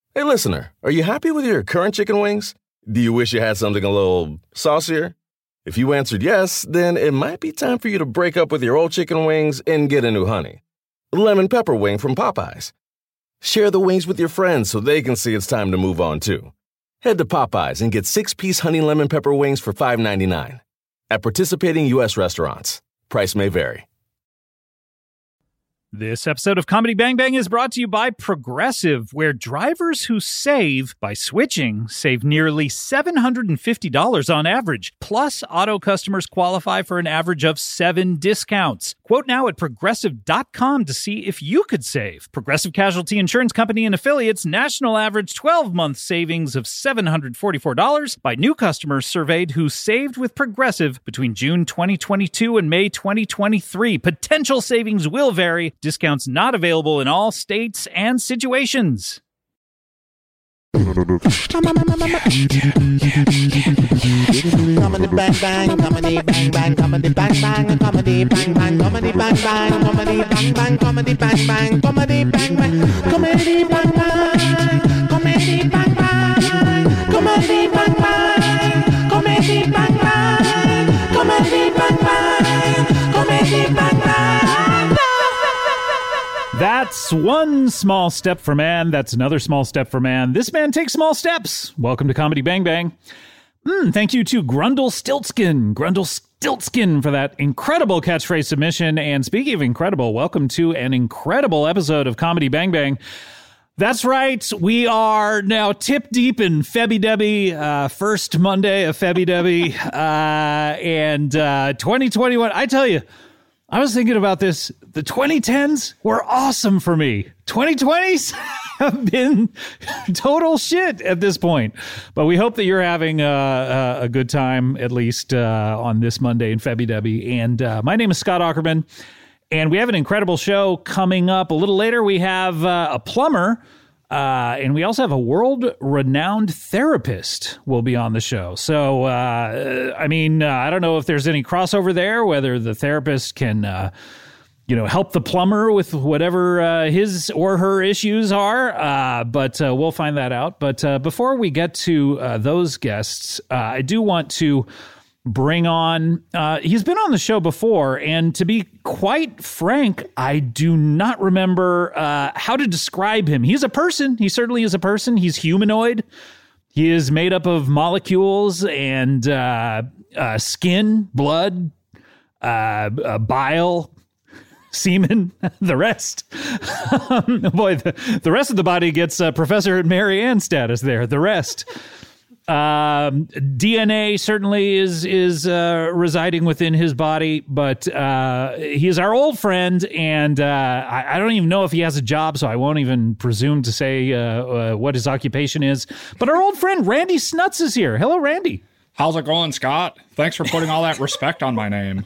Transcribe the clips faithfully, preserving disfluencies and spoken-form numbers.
Hey, listener, are you happy with your current chicken wings? Do you wish you had something a little saucier? If you answered yes, then it might be time for you to break up with your old chicken wings and get a new honey. Lemon pepper wing from Popeyes. Share the wings with your friends so they can see it's time to move on, too. Head to Popeyes and get six-piece honey lemon pepper wings for five ninety-nine. At participating U S restaurants. Price may vary. This episode of Comedy Bang Bang is brought to you by Progressive, where drivers who save by switching save nearly seven hundred fifty dollars on average. Plus, auto customers qualify for an average of seven discounts. Quote now at progressive dot com to see if you could save. Progressive Casualty Insurance Company and Affiliates national average twelve-month savings of seven hundred forty-four dollars by new customers surveyed who saved with Progressive between June twenty twenty-two and May twenty twenty-three. Potential savings will vary. Discounts not available in all states and situations. Comedy bang bang, comedy bang bang, comedy bang bang, comedy bang bang, comedy bang bang, comedy bang bang, comedy bang bang, comedy bang bang, comedy bang bang, comedy bang bang, comedy bang bang, comedy bang bang, comedy bang bang, comedy bang bang. That's one small step for man. That's another small step for man. This man takes small steps. Welcome to Comedy Bang Bang. Mm, thank you to Grundle Stiltskin, Grundle Stiltskin for that incredible catchphrase submission. And speaking of incredible, welcome to an incredible episode of Comedy Bang Bang. That's right. We are now tip deep in Febby-Debby, uh, first Monday of Febby-Debby, uh, and uh, twenty twenty-one. I tell you, I was thinking about this. The twenty tens were awesome for me. twenty twenties have been total shit at this point. But we hope that you're having uh, a good time, at least uh, on this Monday in Febby-Debby. And uh, my name is Scott Aukerman, and we have an incredible show coming up. A little later, we have uh, a plumber, uh, and we also have a world-renowned therapist will be on the show. So, uh, I mean, uh, I don't know if there's any crossover there, whether the therapist can, uh, you know, help the plumber with whatever uh, his or her issues are, uh, but uh, we'll find that out. But uh, before we get to uh, those guests, uh, I do want to bring on, uh, he's been on the show before, and to be quite frank, I do not remember uh, how to describe him. He's a person. He certainly is a person. He's humanoid. He is made up of molecules and uh, uh, skin, blood, uh, uh, bile, semen, the rest. um, boy, the, the rest of the body gets uh, Professor Marianne status there. The rest. Um, D N A certainly is is uh, residing within his body, but uh, he is our old friend, and uh, I, I don't even know if he has a job, so I won't even presume to say uh, uh, what his occupation is. But our old friend Randy Snuts is here. Hello, Randy. How's it going, Scott? Thanks for putting all that respect on my name.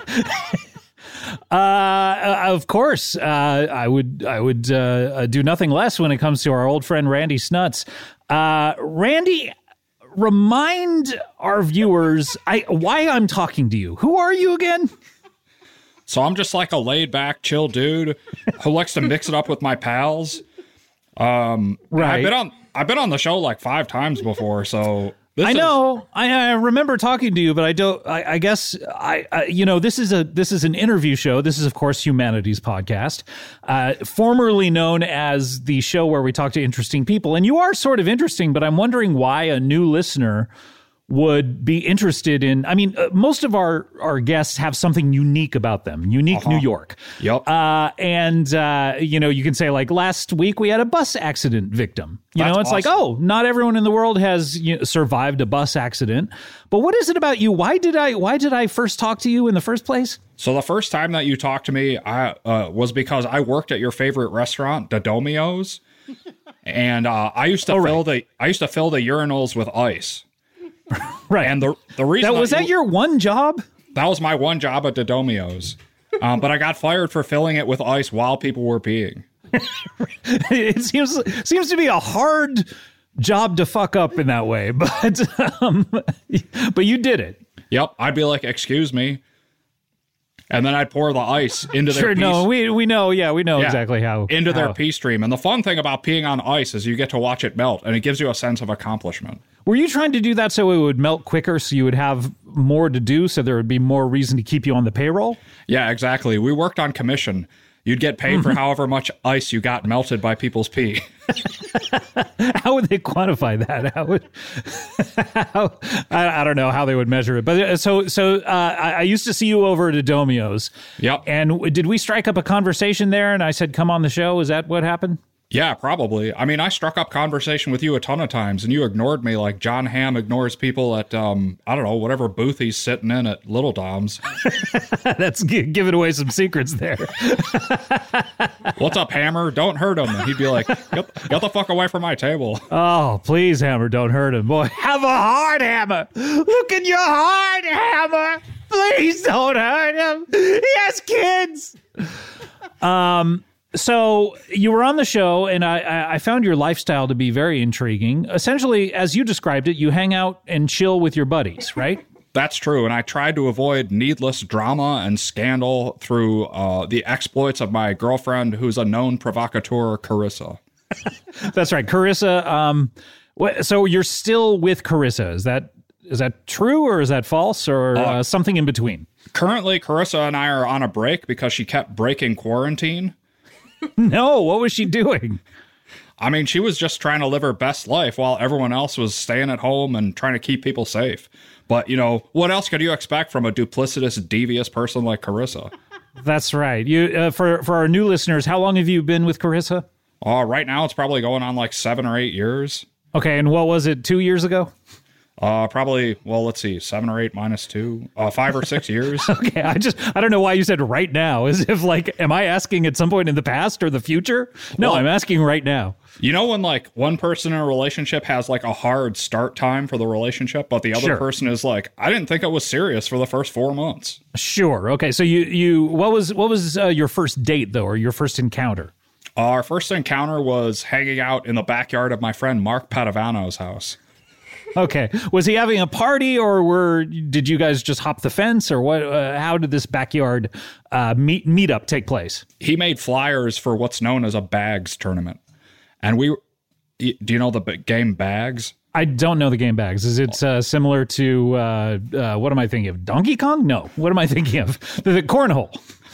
Uh, of course, uh, I would I would uh, do nothing less when it comes to our old friend Randy Snuts. Uh, Randy, remind our viewers I, why I'm talking to you. Who are you again? So I'm just like a laid-back, chill dude who likes to mix it up with my pals. Um, right. I've been on I've been on the show like five times before, so. This I is- know. I, I remember talking to you, but I don't. I, I guess I, I. You know, this is a this is an interview show. This is, of course, Humanities Podcast, uh, formerly known as the show where we talk to interesting people. And you are sort of interesting, but I'm wondering why a new listener would be interested in. I mean, uh, most of our our guests have something unique about them. Unique Uh-huh. New York. Yep. Uh, and uh, you know, you can say like last week we had a bus accident victim. You That's know, it's like, awesome. oh, not everyone in the world has you know, survived a bus accident. But what is it about you? Why did I why did I first talk to you in the first place? So the first time that you talked to me, I uh, was because I worked at your favorite restaurant, Dodomio's, and uh, I used to Oh, fill right. the I used to fill the urinals with ice. Right. And the the reason That was that that your one job? that was my one job at Dodomio's, um, but I got fired for filling it with ice while people were peeing. It seems seems to be a hard job to fuck up in that way, but um, but you did it. Yep, I'd be like, "Excuse me," And then I'd pour the ice into their Sure, pee no, we we know, yeah, we know Yeah, exactly how. into how. their pee stream. And the fun thing about peeing on ice is you get to watch it melt, and it gives you a sense of accomplishment. Were you trying to do that so it would melt quicker, so you would have more to do, so there would be more reason to keep you on the payroll? Yeah, exactly. We worked on commission. You'd get paid for however much ice you got melted by people's pee. How would they quantify that? How would how, I, I don't know how they would measure it. But uh, so so uh, I, I used to see you over at Adomio's. Yep. And w- did we strike up a conversation there? And I said, "Come on the show." Is that what happened? Yeah, probably. I mean, I struck up conversation with you a ton of times, and you ignored me like John Hamm ignores people at, um, I don't know, whatever booth he's sitting in at Little Dom's. That's g- giving away some secrets there. What's up, Hammer? Don't hurt him. And he'd be like, get, get the fuck away from my table. Oh, please, Hammer, don't hurt him. Boy, have a heart, Hammer. Look at your heart, Hammer. Please don't hurt him. He has kids. Um... So you were on the show, and I, I found your lifestyle to be very intriguing. Essentially, as you described it, you hang out and chill with your buddies, right? That's true, and I tried to avoid needless drama and scandal through uh, the exploits of my girlfriend, who's a known provocateur, Carissa. That's right, Carissa. Um, wh- so you're still with Carissa. Is that is that true, or is that false, or uh, uh, something in between? Currently, Carissa and I are on a break because she kept breaking quarantine. No, what was she doing? I mean, she was just trying to live her best life while everyone else was staying at home and trying to keep people safe. But, you know, what else could you expect from a duplicitous, devious person like Carissa? That's right. You uh, for for our new listeners, how long have you been with Carissa? Uh, right now, it's probably going on like seven or eight years. Okay, and what was it, two years ago? Uh, probably, well, let's see, seven or eight minus two, uh, five or six years. Okay, I just, I don't know why you said right now, as if like, am I asking at some point in the past or the future? No, well, I'm asking right now. You know when like one person in a relationship has like a hard start time for the relationship, but the other Sure. person is like, I didn't think it was serious for the first four months. Sure. Okay, so you, you, what was, what was uh, your first date though, or your first encounter? Uh, our first encounter was hanging out in the backyard of my friend Mark Padavano's house. Okay. Was he having a party, or were did you guys just hop the fence, or what? Uh, how did this backyard uh, meet meetup take place? He made flyers for what's known as a bags tournament, and we. Do you know the game Bags? I don't know the game Bags. Is it uh, similar to uh, uh, what am I thinking of? Donkey Kong? No. What am I thinking of? The, the cornhole.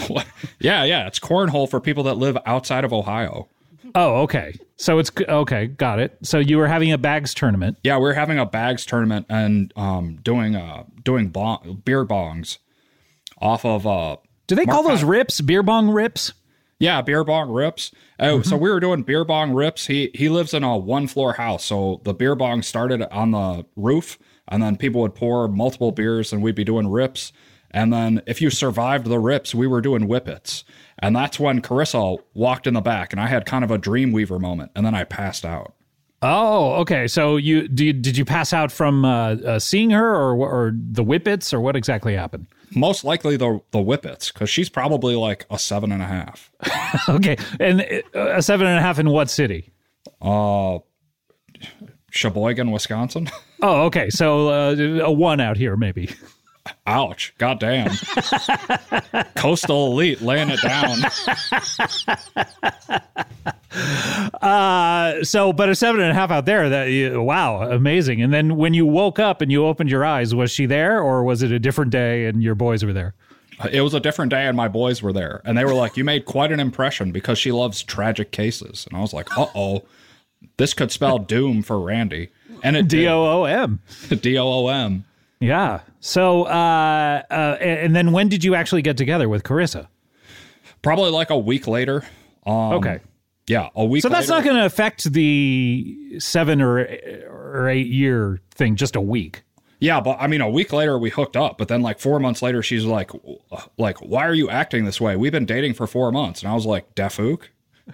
yeah, yeah. It's cornhole for people that live outside of Ohio. Oh, okay. So it's okay. Got it. So you were having a bags tournament. Yeah, we were having a bags tournament and um, doing uh, doing bong- beer bongs off of. Uh, Do they Mark call those Pat- rips? Beer bong rips? Yeah, beer bong rips. Oh, mm-hmm. So we were doing beer bong rips. He he lives in a one floor house, so the beer bong started on the roof, and then people would pour multiple beers, and we'd be doing rips. And then if you survived the rips, we were doing whippets. And that's when Carissa walked in the back, and I had kind of a Dreamweaver moment, and then I passed out. Oh, okay. So you did you, did you pass out from uh, uh, seeing her, or or the whippets, or what exactly happened? Most likely the the whippets, because she's probably like a seven and a half. Okay, and uh, a seven and a half in what city? Uh, Sheboygan, Wisconsin. Oh, okay. So uh, a one out here, maybe. Ouch. Goddamn. Coastal elite laying it down. uh, so, but a seven and a half out there, that wow, amazing. And then when you woke up and you opened your eyes, was she there, or was it a different day and your boys were there? It was a different day and my boys were there. And they were like, you made quite an impression because she loves tragic cases. And I was like, uh-oh, this could spell doom for Randy. And it D O O M. D O O M. Yeah. So, uh, uh, and then when did you actually get together with Carissa? Probably like a week later. Um, okay. Yeah, a week So that's later. not going to affect the seven or, or eight year thing, just a week. Yeah, but I mean, a week later we hooked up, but then like four months later, she's like, like, why are you acting this way? We've been dating for four months. And I was like, Dafook?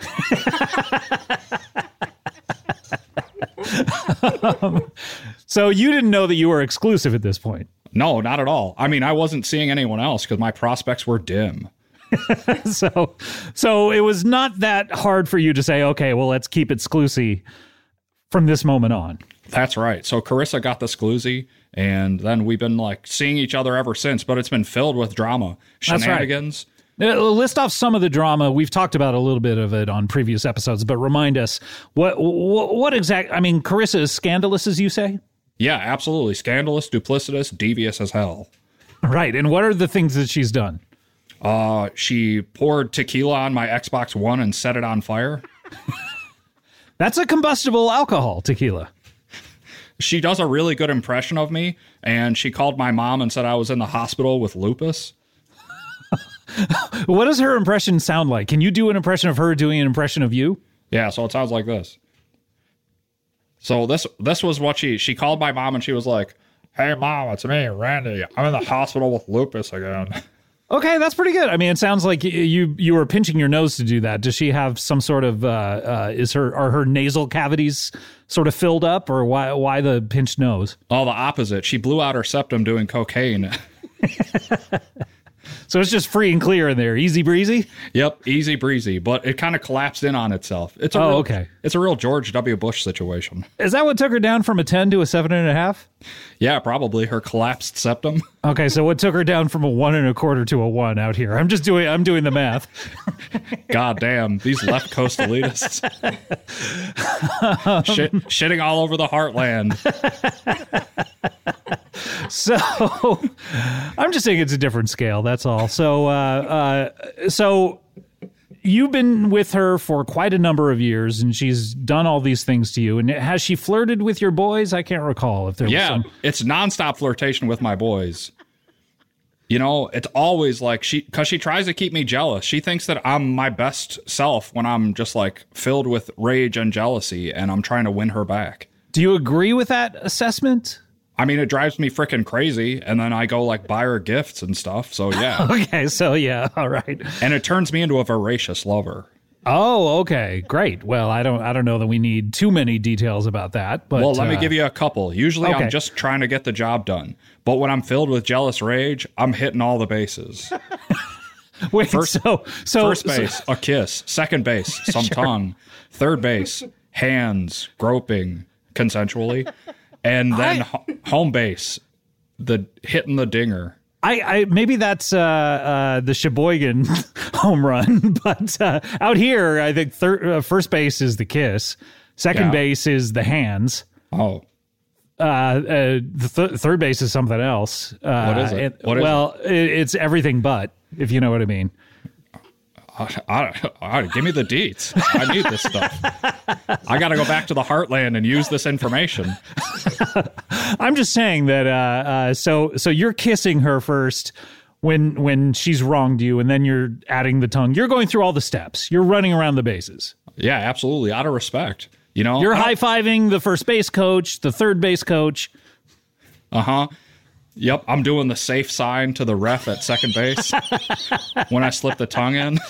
um, so you didn't know that you were exclusive at this point? No, not at all. I mean, I wasn't seeing anyone else because my prospects were dim. so, so it was not that hard for you to say, okay, well, let's keep it exclusive from this moment on. That's right. So Carissa got the Scloozy, and then we've been like seeing each other ever since, but it's been filled with drama, shenanigans. That's right. Uh, list off some of the drama. We've talked about a little bit of it on previous episodes, but remind us what what, what exact, I mean, Carissa is scandalous, as you say? Yeah, absolutely. Scandalous, duplicitous, devious as hell. Right. And what are the things that she's done? Uh, she poured tequila on my Xbox One and set it on fire. That's a combustible alcohol, tequila. She does a really good impression of me, and she called my mom and said I was in the hospital with lupus. What does her impression sound like? Can you do an impression of her doing an impression of you? Yeah, so it sounds like this. So this this was what she she called my mom, and she was like, "Hey, Mom, it's me, Randy. I'm in the hospital with lupus again." Okay, that's pretty good. I mean, it sounds like you you were pinching your nose to do that. Does she have some sort of uh, uh, is her are her nasal cavities sort of filled up, or why why the pinched nose? Oh, the opposite. She blew out her septum doing cocaine. So it's just free and clear in there, easy breezy. Yep, easy breezy, but it kind of collapsed in on itself. It's a oh, real, okay. It's a real George W. Bush situation. Is that what took her down from a ten to a seven and a half? Yeah, probably her collapsed septum. Okay, so what took her down from a one and a quarter to a one out here? I'm just doing I'm doing the math. God damn, these left coast elitists. Shit, shitting all over the heartland. So I'm just saying it's a different scale. That's all. So, uh, uh, so you've been with her for quite a number of years, and she's done all these things to you. And has she flirted with your boys? I can't recall if there yeah, was some. It's nonstop flirtation with my boys. You know, it's always like she, because she tries to keep me jealous. She thinks that I'm my best self when I'm just like filled with rage and jealousy, and I'm trying to win her back. Do you agree with that assessment? I mean, it drives me freaking crazy, and then I go like buy her gifts and stuff. So yeah. Okay, so yeah, all right. And it turns me into a voracious lover. Oh, okay, great. Well, I don't, I don't know that we need too many details about that. But well, let uh, me give you a couple. Usually, okay. I'm just trying to get the job done, but when I'm filled with jealous rage, I'm hitting all the bases. Wait, first, so so first base, so, a kiss. Second base, some sure. tongue. Third base, hands, groping consensually, and then I, home base, the hitting the dinger. I, I maybe that's uh, uh, the Sheboygan home run, but uh, out here, I think third, uh, first base is the kiss, second Yeah. base is the hands. Oh, Uh, uh, the th- third base is something else. Uh, What is it? and- What is well, it? it's everything but, if you know what I mean. I, I, I, give me the deets. I need this stuff. I got to go back to the heartland and use this information. I'm just saying that. Uh, uh, so, so you're kissing her first when when she's wronged you, and then you're adding the tongue. You're going through all the steps. You're running around the bases. Yeah, absolutely. Out of respect. You know, You're high fiving the first base coach, the third base coach. Uh huh. Yep, I'm doing the safe sign to the ref at second base when I slip the tongue in.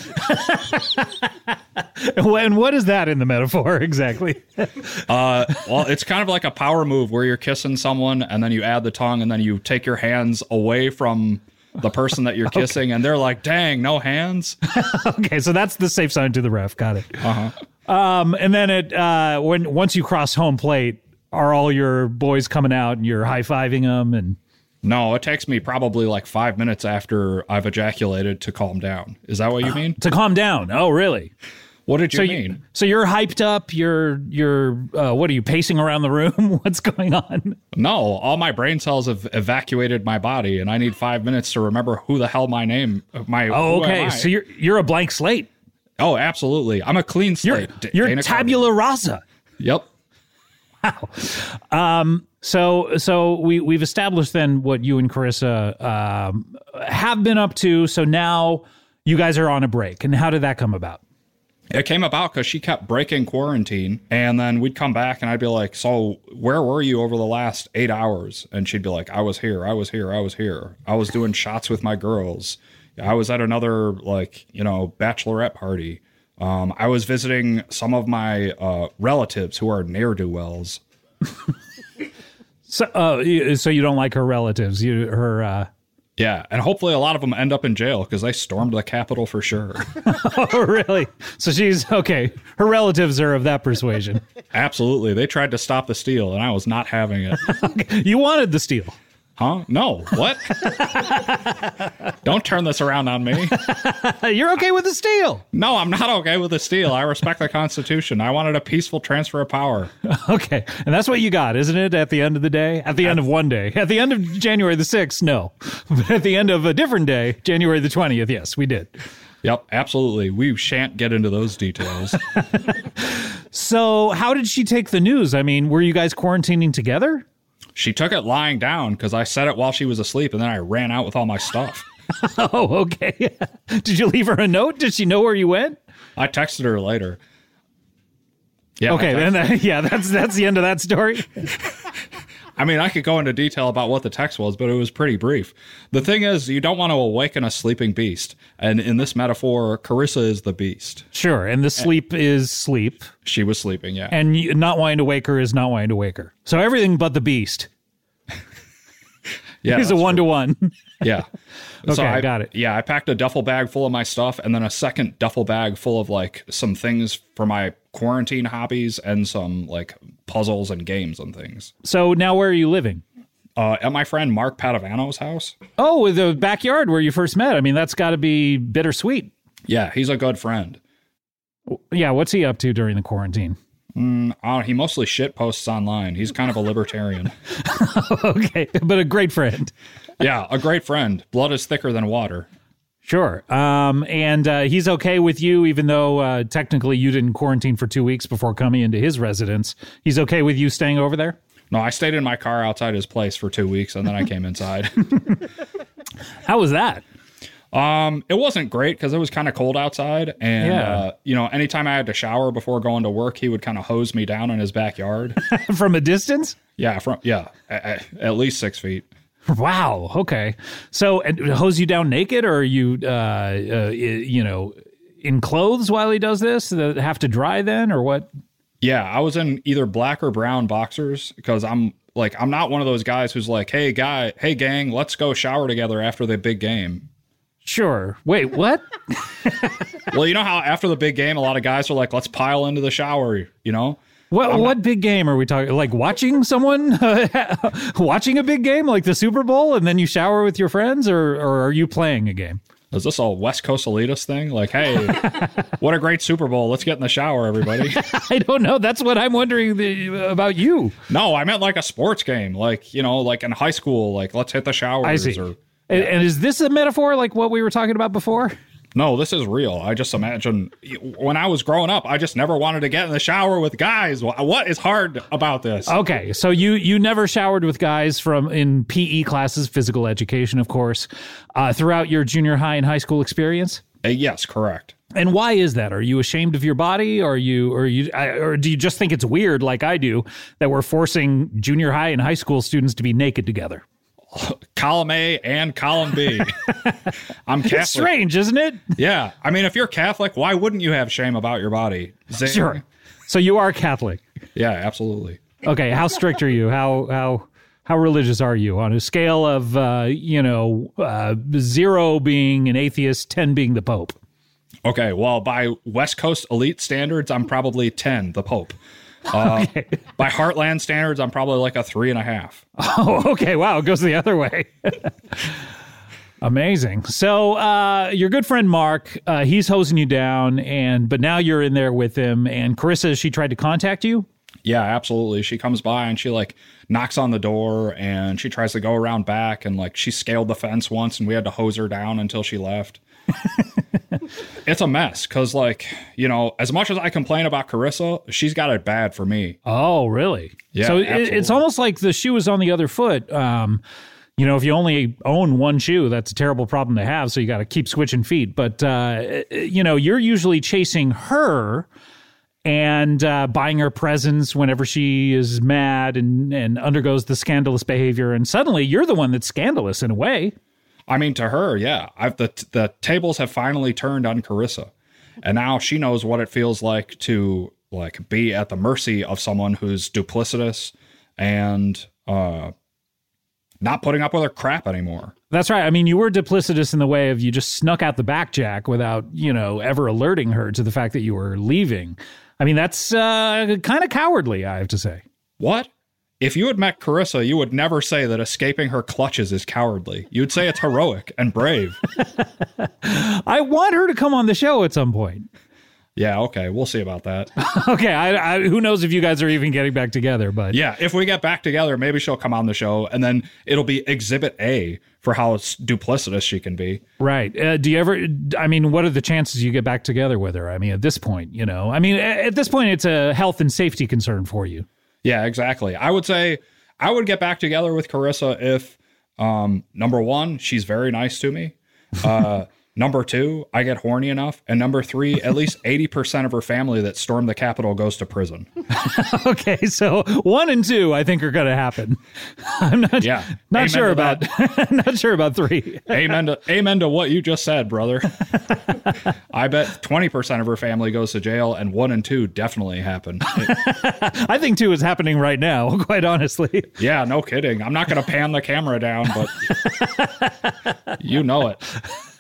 And what is that in the metaphor exactly? Uh, well, it's kind of like a power move where you're kissing someone and then you add the tongue and then you take your hands away from the person that you're kissing, okay. and they're like, "Dang, no hands." Okay, so that's the safe sign to the ref. Got it. Uh huh. Um, and then it uh, when once you cross home plate, are all your boys coming out and you're high fiving them and. No, it takes me probably like five minutes after I've ejaculated to calm down. Is that what you mean? Uh, to calm down. Oh, really? What did you so mean? You, so you're hyped up. You're you're uh, what are you pacing around the room? What's going on? No, all my brain cells have evacuated my body, and I need five minutes to remember who the hell my name. My oh, okay. So you're you're a blank slate. Oh, absolutely. I'm a clean slate. You're, you're Dana tabula Carvey. rasa. Yep. Wow. Um. So so we we've established then what you and Carissa um, have been up to. So now you guys are on a break. And how did that come about? It came about because she kept breaking quarantine, and then we'd come back and I'd be like, "So where were you over the last eight hours?" And she'd be like, "I was here, I was here, I was here. I was doing shots with my girls. I was at another, like, you know, bachelorette party. Um, I was visiting some of my uh, relatives who are ne'er-do-wells." So, uh, so you don't like her relatives? You her? Uh... Yeah, and hopefully a lot of them end up in jail because they stormed the Capitol for sure. Oh, really? So she's, okay, her relatives are of that persuasion. Absolutely. They tried to stop the steal, and I was not having it. Okay. You wanted the steal. Huh? No. What? Don't turn this around on me. You're okay with the steal. No, I'm not okay with the steal. I respect the Constitution. I wanted a peaceful transfer of power. Okay. And that's what you got, isn't it, at the end of the day? At the end of one day. At the end of January the sixth, no. But at the end of a different day, January the twentieth, yes, we did. Yep, absolutely. We shan't get into those details. So how did she take the news? I mean, were you guys quarantining together? She took it lying down because I said it while she was asleep, and then I ran out with all my stuff. Oh, okay. Did you leave her a note? Did she know where you went? I texted her later. Yeah. Okay, then that, yeah, that's that's the end of that story. I mean, I could go into detail about what the text was, but it was pretty brief. The thing is, you don't want to awaken a sleeping beast. And in this metaphor, Carissa is the beast. Sure, and the sleep is sleep. She was sleeping, yeah. And you, not wanting to wake her is not wanting to wake her. So everything but the beast. Yeah, He's a one-to-one. Yeah. Okay, so I got it. Yeah, I packed a duffel bag full of my stuff and then a second duffel bag full of like some things for my quarantine hobbies and some like puzzles and games and things. So now where are you living? Uh, at my friend Mark Padovano's house. Oh, the backyard where you first met. I mean, that's got to be bittersweet. Yeah, he's a good friend. Yeah, what's he up to during the quarantine? Mm, uh, he mostly shit posts online. He's kind of a libertarian. Okay, but a great friend. Yeah, a great friend. Blood is thicker than water. Sure. Um, and uh, he's okay with you, even though uh, technically you didn't quarantine for two weeks before coming into his residence. He's okay with you staying over there? No, I stayed in my car outside his place for two weeks, and then I came inside. How was that? Um, it wasn't great because it was kind of cold outside, and Yeah. uh, you know, anytime I had to shower before going to work, he would kind of hose me down in his backyard. From a distance? Yeah, from yeah, at, at least six feet. Wow. Okay. So, and hose you down naked, or are you, uh, uh, you know, in clothes while he does this that have to dry then, or what? Yeah, I was in either black or brown boxers because I'm like I'm not one of those guys who's like, hey guy, hey gang, let's go shower together after the big game. Sure. Wait, what? Well, you know how after the big game, a lot of guys are like, let's pile into the shower, you know? What I'm what big game are we talking? Like watching someone watching a big game, like the Super Bowl, and then you shower with your friends, or or are you playing a game? Is this a West Coast elitist thing? Like, hey, what a great Super Bowl. Let's get in the shower, everybody. I don't know. That's what I'm wondering the, about you. No, I meant like a sports game. Like, you know, like in high school, like let's hit the showers. I see. Or, And, and is this a metaphor like what we were talking about before? No, this is real. I just imagine when I was growing up, I just never wanted to get in the shower with guys. What is hard about this? Okay, so you you never showered with guys from in P E classes, physical education, of course, uh, throughout your junior high and high school experience? Uh, yes, correct. And why is that? Are you ashamed of your body, or are you, or you, or do you just think it's weird, like I do, that we're forcing junior high and high school students to be naked together? Column A and column B. I'm Catholic. It's strange, isn't it? Yeah. I mean, if you're Catholic, why wouldn't you have shame about your body? Zing. Sure. So you are Catholic. Yeah, absolutely. Okay, how strict are you? How how how religious are you on a scale of uh, you know uh, zero being an atheist, ten being the Pope? Okay, well, by West Coast elite standards, I'm probably ten, the Pope. Uh, Okay. By Heartland standards, I'm probably like a three and a half. Oh, okay. Wow, it goes the other way. Amazing. So uh, your good friend Mark, uh, he's hosing you down, and but now you're in there with him. And Carissa, she tried to contact you. Yeah, absolutely. She comes by and she like knocks on the door and she tries to go around back and like she scaled the fence once and we had to hose her down until she left. It's a mess because like, you know, as much as I complain about Carissa, she's got it bad for me. Oh, really? Yeah, So it, absolutely. it's almost like the shoe is on the other foot. Um, you know, if you only own one shoe, that's a terrible problem to have. So you got to keep switching feet. But, uh, you know, you're usually chasing her and uh, buying her presents whenever she is mad and, and undergoes the scandalous behavior. And suddenly you're the one that's scandalous in a way. I mean, to her, yeah, I've the the tables have finally turned on Carissa, and now she knows what it feels like to like be at the mercy of someone who's duplicitous and uh, not putting up with her crap anymore. That's right. I mean, you were duplicitous in the way of you just snuck out the back jack without, you know, ever alerting her to the fact that you were leaving. I mean, that's uh, kind of cowardly, I have to say. What? If you had met Carissa, you would never say that escaping her clutches is cowardly. You'd say it's heroic and brave. I want her to come on the show at some point. Yeah, okay, we'll see about that. Okay, I, I, who knows if you guys are even getting back together, but... Yeah, if we get back together, maybe she'll come on the show, and then it'll be Exhibit A for how duplicitous she can be. Right. Uh, do you ever... I mean, what are the chances you get back together with her? I mean, at this point, you know? I mean, at this point, it's a health and safety concern for you. Yeah, exactly. I would say I would get back together with Carissa if, um, number one, she's very nice to me. Uh Number two, I get horny enough. And number three, at least eighty percent of her family that stormed the Capitol goes to prison. Okay, so one and two, I think, are going to happen. I'm not, yeah, not sure about not sure about three. Amen to, amen to what you just said, brother. I bet twenty percent of her family goes to jail, and one and two definitely happen. It, I think two is happening right now, quite honestly. Yeah, no kidding. I'm not going to pan the camera down, but you know it.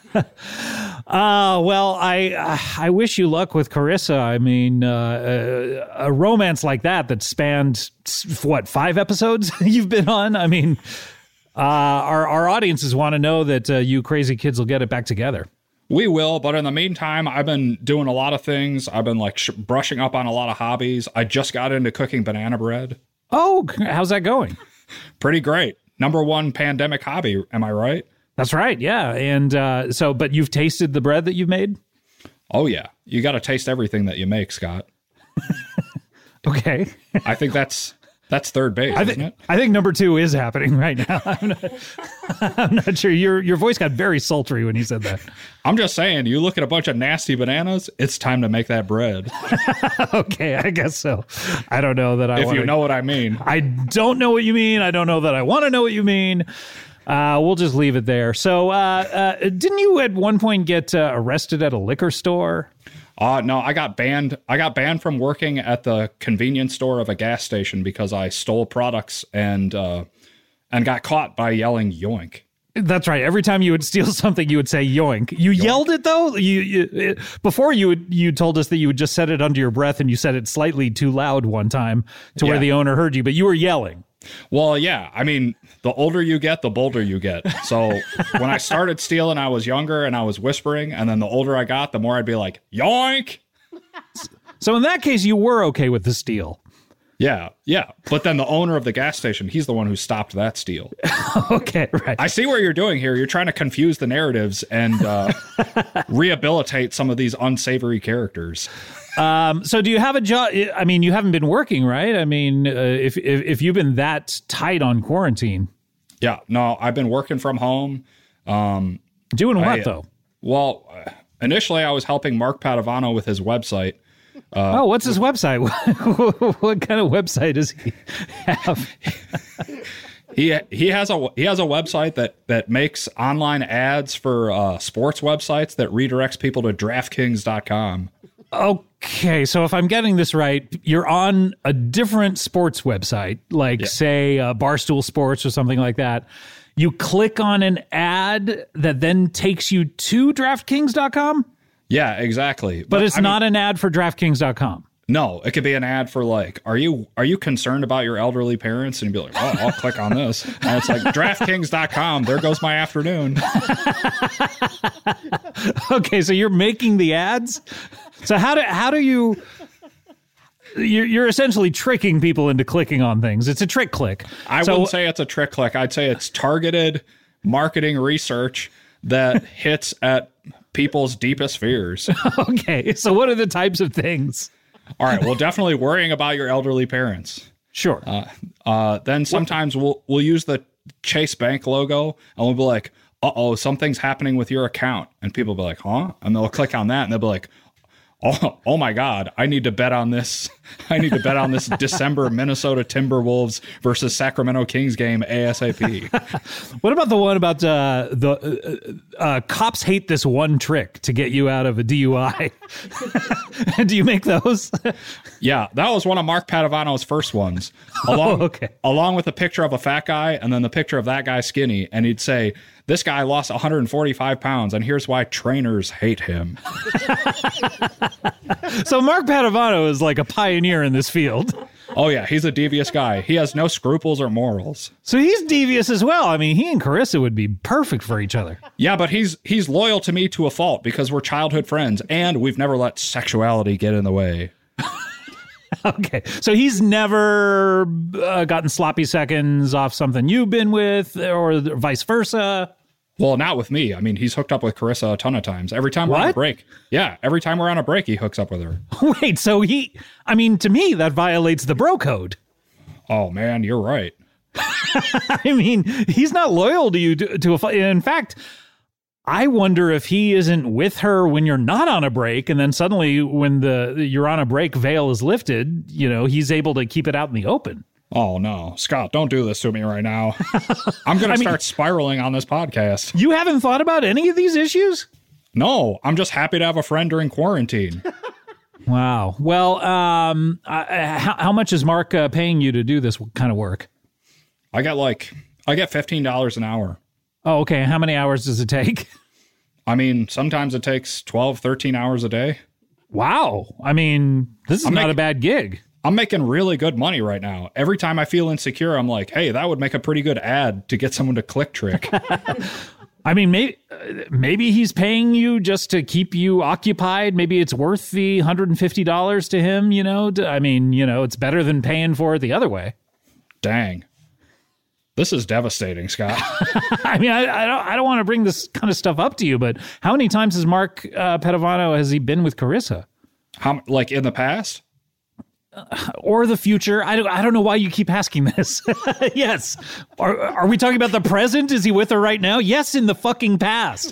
Uh, well, I I wish you luck with Carissa. I mean, uh, a, a romance like that that spanned, what, five episodes you've been on? I mean, uh, our, our audiences want to know that uh, you crazy kids will get it back together. We will, but in the meantime, I've been doing a lot of things. I've been like sh- brushing up on a lot of hobbies. I just got into cooking banana bread. Oh, how's that going? Pretty great. Number one pandemic hobby, am I right? That's right, yeah. And uh, so, but you've tasted the bread that you've made? Oh, yeah. You got to taste everything that you make, Scott. Okay. I think that's that's third base, I th- isn't it? I think number two is happening right now. I'm not, I'm not sure. Your your voice got very sultry when you said that. I'm just saying, you look at a bunch of nasty bananas, it's time to make that bread. Okay, I guess so. I don't know that I If wanna, you know what I mean. I don't know what you mean. I don't know that I want to know what you mean. Uh, we'll just leave it there. So, uh, uh, didn't you at one point get uh, arrested at a liquor store? Uh, no, I got banned. I got banned from working at the convenience store of a gas station because I stole products and uh, and got caught by yelling yoink. That's right. Every time you would steal something, you would say yoink. You yoink. Yelled it though. You, you it, before you would, you told us that you would just said it under your breath, and you said it slightly too loud one time to yeah. where the owner heard you, but you were yelling. Well, yeah. I mean, the older you get, the bolder you get. So when I started stealing, I was younger and I was whispering. And then the older I got, the more I'd be like, yoink. So in that case, you were okay with the steal. Yeah, yeah. But then the owner of the gas station, he's the one who stopped that steal. Okay, right. I see what you're doing here. You're trying to confuse the narratives and uh, rehabilitate some of these unsavory characters. Um, so do you have a job? I mean, you haven't been working, right? I mean, uh, if, if if you've been that tight on quarantine. Yeah, no, I've been working from home. Um, Doing what, I, though? Well, initially I was helping Mark Padovano with his website. Uh, oh, what's his website? What kind of website does he have? he he has a he has a website that that makes online ads for uh, sports websites that redirects people to DraftKings dot com. Okay, so if I'm getting this right, you're on a different sports website, like, yeah. say, uh, Barstool Sports or something like that. You click on an ad that then takes you to DraftKings dot com? Yeah, exactly. But, but it's I not mean, an ad for DraftKings dot com. No, it could be an ad for like, are you are you concerned about your elderly parents? And you'd be like, oh, I'll click on this. And it's like, DraftKings dot com, there goes my afternoon. Okay, so you're making the ads? So how do how do you... You're, you're essentially tricking people into clicking on things. It's a trick click. I so, wouldn't say it's a trick click. I'd say it's targeted marketing research that hits at people's deepest fears. Okay, so what are the types of things? All right, well, definitely worrying about your elderly parents. Sure. Uh, uh, then sometimes what? we'll we'll use the Chase Bank logo, and we'll be like, uh-oh, something's happening with your account. And people will be like, huh? And they'll click on that, and they'll be like, oh, oh my God, I need to bet on this I need to bet on this December Minnesota Timberwolves versus Sacramento Kings game ASAP. What about the one about uh, the uh, uh, cops hate this one trick to get you out of a D U I? Do you make those? Yeah, that was one of Mark Padovano's first ones. Along, oh, okay. Along with a picture of a fat guy and then the picture of that guy skinny. And he'd say, this guy lost one hundred forty-five pounds, and here's why trainers hate him. So Mark Padovano is like a pioneer in this field. Oh, yeah, he's a devious guy. He has no scruples or morals. So he's devious as well. I mean, he and Carissa would be perfect for each other. Yeah, but he's he's loyal to me to a fault because we're childhood friends, and we've never let sexuality get in the way. Okay, so he's never uh, gotten sloppy seconds off something you've been with, or vice versa? Well, not with me. I mean, he's hooked up with Carissa a ton of times. Every time we're on a What? break. Yeah, every time we're on a break, he hooks up with her. Wait, so he... I mean, to me, that violates the bro code. Oh, man, you're right. I mean, he's not loyal to you to, to a... In fact, I wonder if he isn't with her when you're not on a break, and then suddenly when the you're on a break veil is lifted, you know, he's able to keep it out in the open. Oh, no. Scott, don't do this to me right now. I'm going to start spiraling on this podcast. You haven't thought about any of these issues? No, I'm just happy to have a friend during quarantine. Wow. Well, um, uh, how, how much is Mark uh, paying you to do this kind of work? I get like, I get fifteen dollars an hour. Oh, okay. How many hours does it take? I mean, sometimes it takes twelve, thirteen hours a day. Wow. I mean, this is I'm not making, a bad gig. I'm making really good money right now. Every time I feel insecure, I'm like, hey, that would make a pretty good ad to get someone to click trick. I mean, maybe maybe he's paying you just to keep you occupied. Maybe it's worth the one hundred fifty dollars to him, you know? I mean, you know, it's better than paying for it the other way. Dang. This is devastating, Scott. I mean, I, I don't I don't want to bring this kind of stuff up to you, but how many times has Mark uh, Padovano, has he been with Carissa? How, like in the past? Or the future? I don't I don't know why you keep asking this. Yes. Are, are we talking about the present? Is he with her right now? Yes, in the fucking past.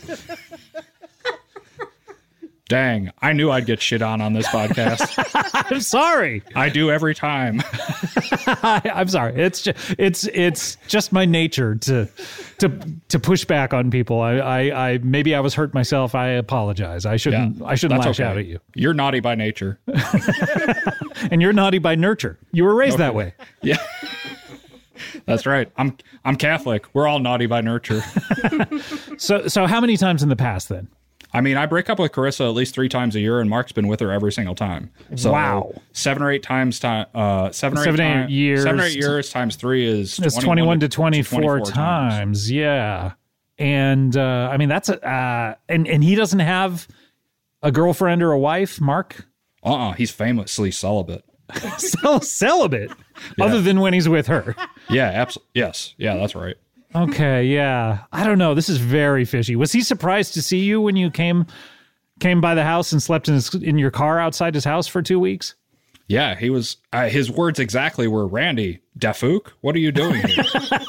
Dang, I knew I'd get shit on on this podcast. I'm sorry. I do every time. I, I'm sorry. It's just, it's it's just my nature to to to push back on people. I I, I maybe I was hurt myself. I apologize. I shouldn't Yeah, I shouldn't lash okay. out at you. You're naughty by nature. And you're naughty by nurture. You were raised Okay. that way. Yeah. That's right. I'm I'm Catholic. We're all naughty by nurture. So so how many times in the past then? I mean, I break up with Carissa at least three times a year, and Mark's been with her every single time. So Wow. seven or eight times time. Uh, seven or Seven, eight, eight time, years. Seven or eight years times three is It's twenty-one to twenty-four, twenty-four times. times. Yeah. And uh, I mean that's a uh, and and he doesn't have a girlfriend or a wife, Mark? Uh-uh. He's famously celibate. Cel- celibate, other than when he's with her. Yeah. Absolutely. Yes. Yeah. That's right. Okay, yeah. I don't know. This is very fishy. Was he surprised to see you when you came came by the house and slept in his, in your car outside his house for two weeks? Yeah. He was. Uh, his words exactly were, "Randy, Dafook, what are you doing here?"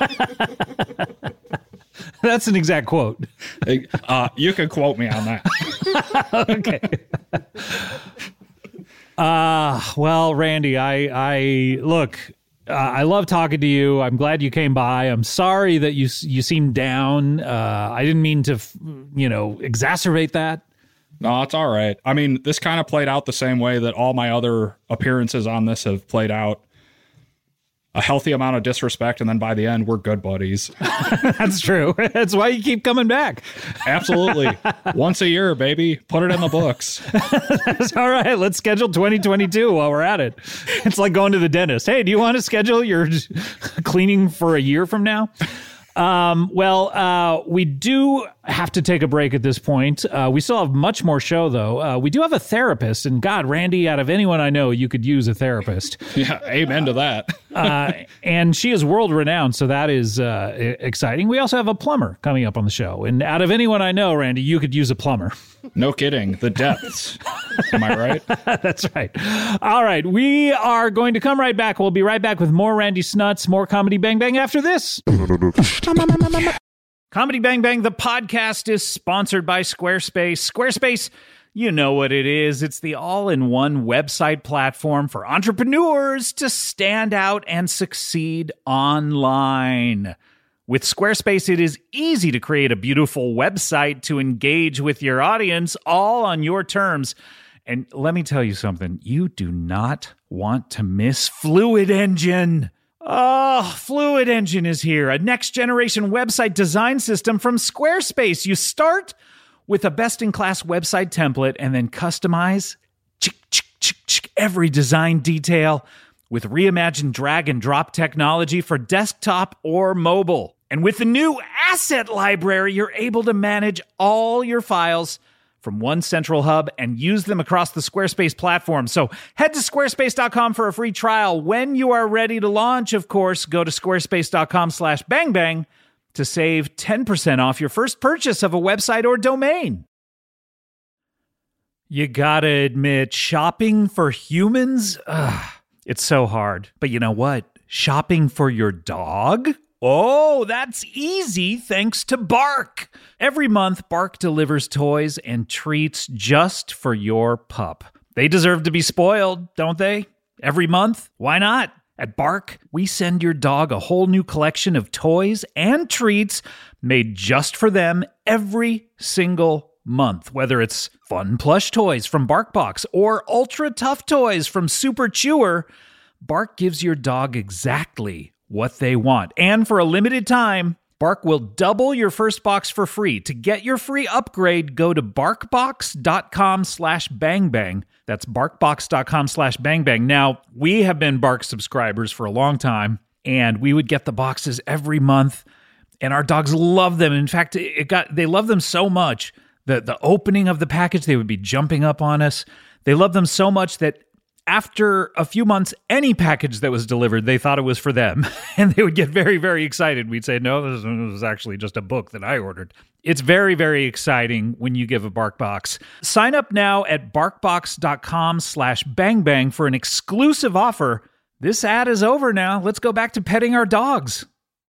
That's an exact quote. uh, you can quote me on that. Okay. Uh, well, Randy, I, I look, uh, I love talking to you. I'm glad you came by. I'm sorry that you, you seem down. Uh, I didn't mean to, you know, exacerbate that. No, it's all right. I mean, this kind of played out the same way that all my other appearances on this have played out. A healthy amount of disrespect, and then by the end, we're good buddies. That's true. That's why you keep coming back. Absolutely. Once a year, baby. Put it in the books. All right, let's schedule twenty twenty-two while we're at it. It's like going to the dentist. Hey, do you want to schedule your cleaning for a year from now? Um, well, uh, we do have to take a break at this point. Uh, we still have much more show, though. Uh, we do have a therapist, and God, Randy, out of anyone I know, you could use a therapist. Yeah, amen to that. uh, and she is world renowned, so that is uh, exciting. We also have a plumber coming up on the show, and out of anyone I know, Randy, you could use a plumber. No kidding. The depths. Am I right? That's right. All right, we are going to come right back. We'll be right back with more Randy Snuts, more Comedy Bang Bang after this. Comedy Bang Bang, the podcast, is sponsored by Squarespace. Squarespace, You know what it is. It's the all-in-one website platform for entrepreneurs to stand out and succeed online. With Squarespace, it is easy to create a beautiful website to engage with your audience, all on your terms. And let me tell you something. You do not want to miss Fluid Engine. Oh, Fluid Engine is here, a next-generation website design system from Squarespace. You start with a best-in-class website template and then customize chick, chick, chick, chick, every design detail with reimagined drag-and-drop technology for desktop or mobile. And with the new asset library, you're able to manage all your files from one central hub and use them across the Squarespace platform. So head to squarespace dot com for a free trial. When you are ready to launch, of course, go to squarespace dot com slash bang bang to save ten percent off your first purchase of a website or domain. You gotta admit, shopping for humans, ugh, it's so hard. But you know what? Shopping for your dog? Oh, that's easy thanks to Bark. Every month, Bark delivers toys and treats just for your pup. They deserve to be spoiled, don't they? Every month? Why not? At Bark, we send your dog a whole new collection of toys and treats made just for them every single month. Whether it's fun plush toys from BarkBox or ultra tough toys from Super Chewer, Bark gives your dog exactly what they want. And for a limited time, Bark will double your first box for free. To get your free upgrade, go to barkbox dot com slash bangbang. That's barkbox dot com slash bangbang. Now, we have been Bark subscribers for a long time, and we would get the boxes every month, and our dogs love them. In fact, it got they love them so much that the opening of the package, they would be jumping up on us. They love them so much that after a few months, any package that was delivered, they thought it was for them. And they would get very, very excited. We'd say, no, this was actually just a book that I ordered. It's very, very exciting when you give a BarkBox. Sign up now at barkbox dot com slash bangbang for an exclusive offer. This ad is over now. Let's go back to petting our dogs.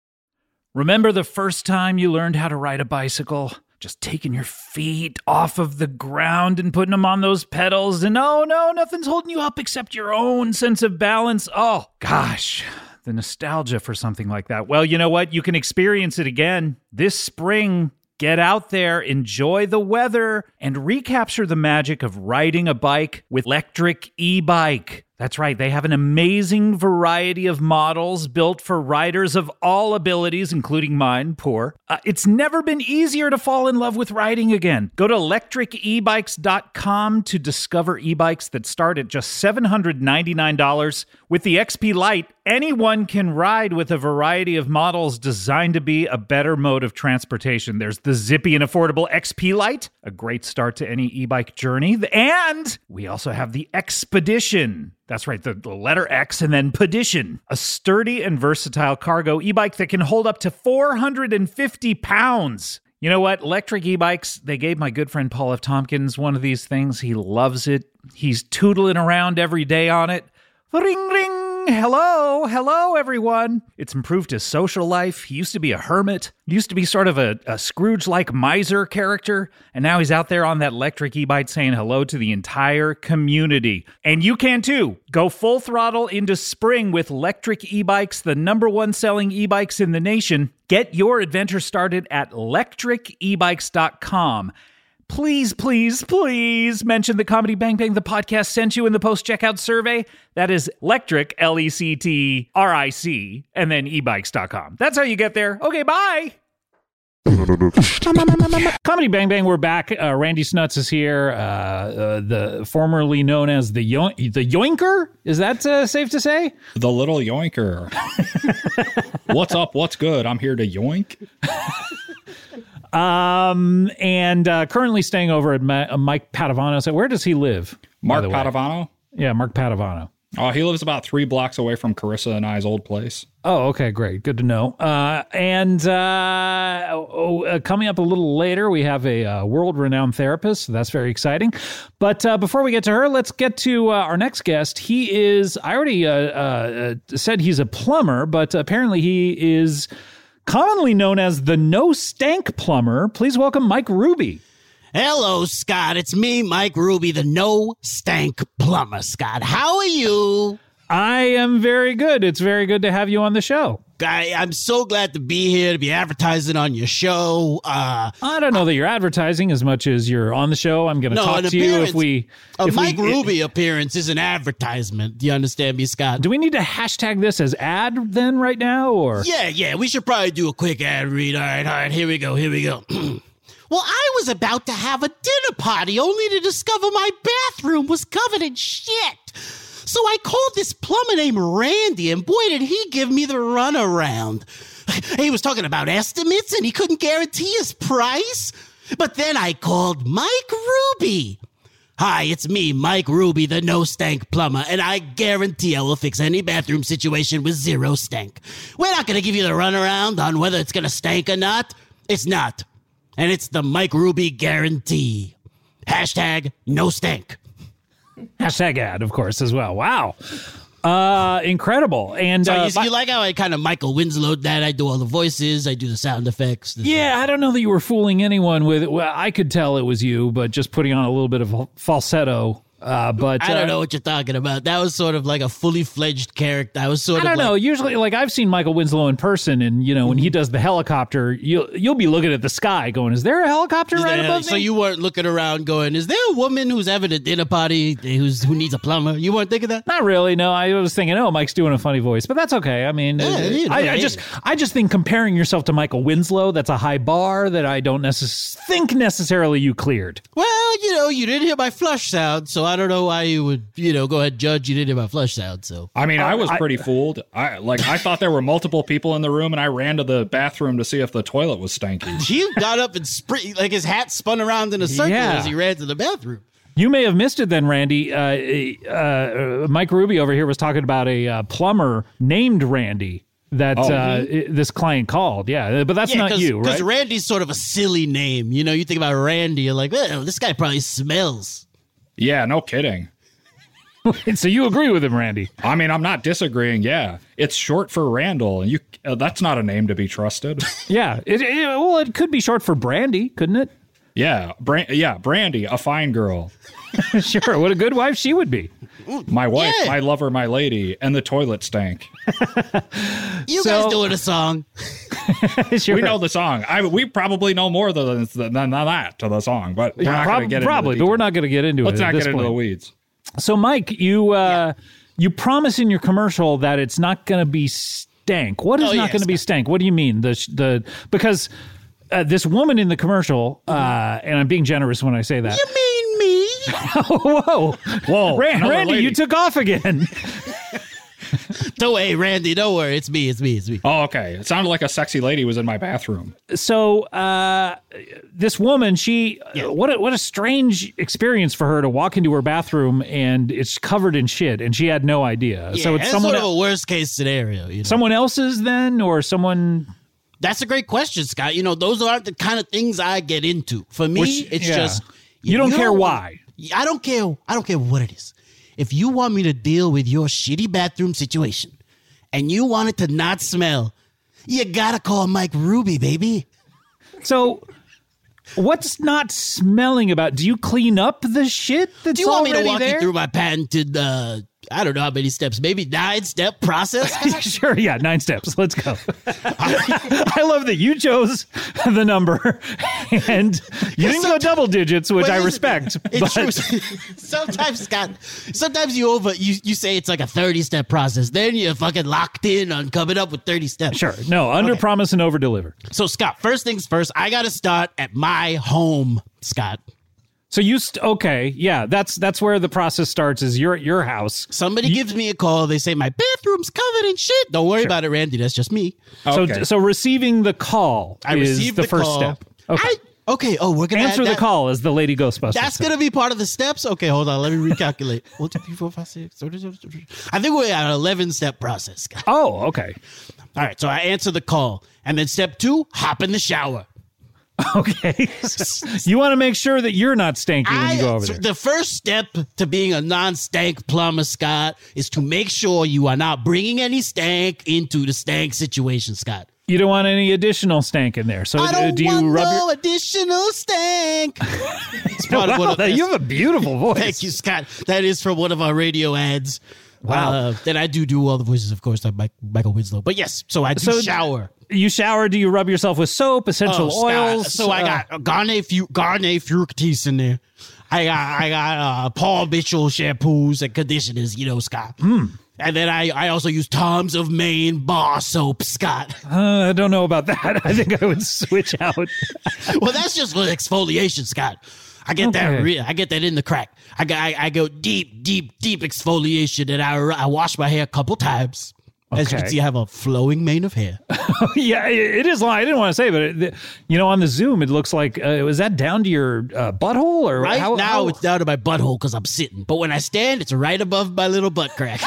Remember the first time you learned how to ride a bicycle? Just taking your feet off of the ground and putting them on those pedals, and oh no, nothing's holding you up except your own sense of balance. Oh, gosh, the nostalgia for something like that. Well, you know what? You can experience it again this spring. Get out there, enjoy the weather, and recapture the magic of riding a bike with Electric E-Bike. That's right, they have an amazing variety of models built for riders of all abilities, including mine, poor. Uh, it's never been easier to fall in love with riding again. Go to electric e bikes dot com to discover e-bikes that start at just seven hundred ninety-nine dollars. With the X P Lite, anyone can ride with a variety of models designed to be a better mode of transportation. There's the zippy and affordable X P Lite, a great start to any e-bike journey. And we also have the Expedition. That's right, the, the letter X and then Pedition, a sturdy and versatile cargo e-bike that can hold up to four hundred fifty pounds. You know what? Electric e-bikes, they gave my good friend Paul F. Tompkins one of these things. He loves it. He's tootling around every day on it. Ring, ring. Hello, hello, everyone. It's improved his social life. He used to be a hermit. He used to be sort of a, a Scrooge-like miser character. And now he's out there on that electric e-bike saying hello to the entire community. And you can too. Go full throttle into spring with electric e-bikes, the number one selling e-bikes in the nation. Get your adventure started at electric e bikes dot com. Please, please, please mention the Comedy Bang Bang, the podcast, sent you in the post-checkout survey. That is electric, L E C T R I C, and then e bikes dot com. That's how you get there. Okay, bye. Comedy Bang Bang, we're back. Uh, Randy Snuts is here, uh, uh, the formerly known as the Yo- the Yoinker. Is that uh, safe to say? The little Yoinker. What's up? What's good? I'm here to yoink. Um, and uh, currently staying over at Ma- uh, Mike Padovano. So where does he live? Mark Padovano? Yeah, Mark Padovano. Oh, he lives about three blocks away from Carissa and I's old place. Oh, okay, great. Good to know. Uh, and uh, oh, uh, coming up a little later, we have a uh, world-renowned therapist. So that's very exciting. But uh, before we get to her, let's get to uh, our next guest. He is, I already uh, uh, said he's a plumber, but apparently he is commonly known as the No Stank Plumber. Please welcome Mike Ruby. Hello, Scott. It's me, Mike Ruby, the no stank plumber, Scott. How are you? I am very good. It's very good to have you on the show. I, I'm so glad to be here, to be advertising on your show. Uh, I don't know that you're advertising as much as you're on the show. I'm going to No, talk an to you if we... a if Mike we, Ruby appearance is an advertisement. Do you understand me, Scott? Do we need to hashtag this as ad then right now, or... Yeah, yeah, we should probably do a quick ad read. All right, all right, here we go, here we go. Well, I was about to have a dinner party only to discover my bathroom was covered in shit. So I called this plumber named Randy, and boy, did he give me the runaround. He was talking about estimates, and he couldn't guarantee his price. But then I called Mike Ruby. Hi, it's me, Mike Ruby, the no stank plumber, and I guarantee I will fix any bathroom situation with zero stank. We're not going to give you the runaround on whether it's going to stank or not. It's not. And it's the Mike Ruby guarantee. Hashtag no stank. Hashtag ad, of course, as well. Wow. Uh, incredible. And So uh, you, you like how I kind of Michael Winslow that? I do all the voices, I do the sound effects. the- yeah, I don't know that you were fooling anyone with it. Well, I could tell it was you, but just putting on a little bit of falsetto. Uh, but I don't uh, know what you're talking about. That was sort of like a fully fledged character. I was sort I of don't like, know. Usually, like I've seen Michael Winslow in person, and you know when he does the helicopter, you'll you'll be looking at the sky, going, "Is there a helicopter Is right there- above so me?" you weren't looking around going, is there a woman who's having a dinner party who's who needs a plumber? You weren't thinking that? Not really. No, I was thinking, oh, Mike's doing a funny voice, but that's okay. I mean, Yeah, you know, I, I hey. just I just think comparing yourself to Michael Winslow, that's a high bar that I don't necess- think necessarily you cleared. Well, you know, you didn't hear my flush sound, so I don't know why you would, you know, go ahead and judge you didn't hear my flush sound. So I mean, I was I- pretty fooled. I like I thought there were multiple people in the room, and I ran to the bathroom to see if the toilet was stanky. he got up and sprint, like his hat spun around in a circle Yeah. as he ran to the bathroom. You may have missed it then, Randy. Uh, uh, Mike Ruby over here was talking about a uh, plumber named Randy that Oh. uh, i- this client called. Yeah, but that's not you, Because right? Randy's sort of a silly name. You know, you think about Randy, you're like, well, this guy probably smells. Yeah, no kidding. So you agree with him, Randy? I mean, I'm not disagreeing. Yeah, it's short for Randall, and you uh, that's not a name to be trusted. Yeah. It, it, well, it could be short for Brandy, couldn't it? yeah, Bran- yeah, Brandy, a fine girl, Sure. What a good wife she would be. my wife, Yeah. my lover, my lady, and the toilet stank. You So- guys doing a song? Sure. We know the song. I we probably know more than than, than that to the song, but we're not Prob- going to get probably, into the but we're details. not going to get into Let's it. not at get this into point. the weeds. So, Mike, you uh, you promise in your commercial that it's not going to be stank. What is Oh, not yeah, going to be stank? What do you mean? The sh- the because uh, this woman in the commercial, uh, and I'm being generous when I say that. You mean me? Whoa, Whoa, Ran- another Randy, lady. you took off again. Don't worry, Randy. Don't worry. It's me. It's me. It's me. Oh, okay. It sounded like a sexy lady was in my bathroom. So uh, this woman, she what a, what a strange experience for her to walk into her bathroom and it's covered in shit, and she had no idea. Yeah, so it's that's someone sort of el- a worst case scenario. You know? someone else's then, or someone. That's a great question, Scott. You know, those aren't the kind of things I get into. For me, Which- it's yeah. just You don't care why. I don't care. I don't care what it is. If you want me to deal with your shitty bathroom situation, and you want it to not smell, you gotta call Mike Ruby, baby. So, what's not smelling about? Do you clean up the shit that's Do you want me to already walk there? you through my patented? Uh, I don't know how many steps. Maybe nine step process. Sure, yeah, nine steps. Let's go. I love that you chose the number and you didn't go double digits, which But I listen, respect. It's but true. Sometimes, Scott, sometimes you over you, you say it's like a thirty step process. Then you're fucking locked in on coming up with thirty steps. sure, no, under Okay. promise and over deliver. So, Scott, first things first, I got to start at my home, Scott. So you st- okay? Yeah, that's that's where the process starts. Is you're at your house. Somebody gives me a call. They say, my bathroom's covered in shit. Don't worry about it, Randy. That's just me. Okay. So so receiving the call I is received the, the, first call. step. Okay. I, okay. Oh, we're going to Answer the call as the Lady Ghostbusters. That's said. going to be part of the steps? Okay, hold on. Let me recalculate. One, two, three, four, five, six. I think we're at an eleven step process, Scott. Oh, okay. All right, so I answer the call. And then step two, hop in the shower. Okay. You want to make sure that you're not stanky when I, you go over so there. the first step to being a non-stank plumber, Scott, is to make sure you are not bringing any stank into the stank situation, Scott. You don't want any additional stank in there. So I don't do you want rub no your... additional stank. It's part of Wow, one of that- you this- have a beautiful voice. Thank you, Scott. That is from one of our radio ads. Wow. Uh, that I do do all the voices, of course, like Mike, Michael Winslow. But yes, so I do So- shower. You shower? Do you rub yourself with soap, essential Oh, Scott. oils? So I Uh, got Garnier, fu- Garnier Fructis in there. I got I got uh, Paul Mitchell shampoos and conditioners, you know, Scott. Mm. And then I, I also use Tom's of Maine bar soap, Scott. Uh, I don't know about that. I think I would switch out. Well, that's just for exfoliation, Scott. I get Okay. that. Re- I get that in the crack. I got. I, I go deep, deep, deep exfoliation, and I I wash my hair a couple times. As you Okay. can see, I have a flowing mane of hair. Yeah, it it is long. I didn't want to say, but it, you know, on the Zoom, it looks like uh, was that down to your uh, butthole or Right how, now, how- it's down to my butthole because I'm sitting. But when I stand, it's right above my little butt crack.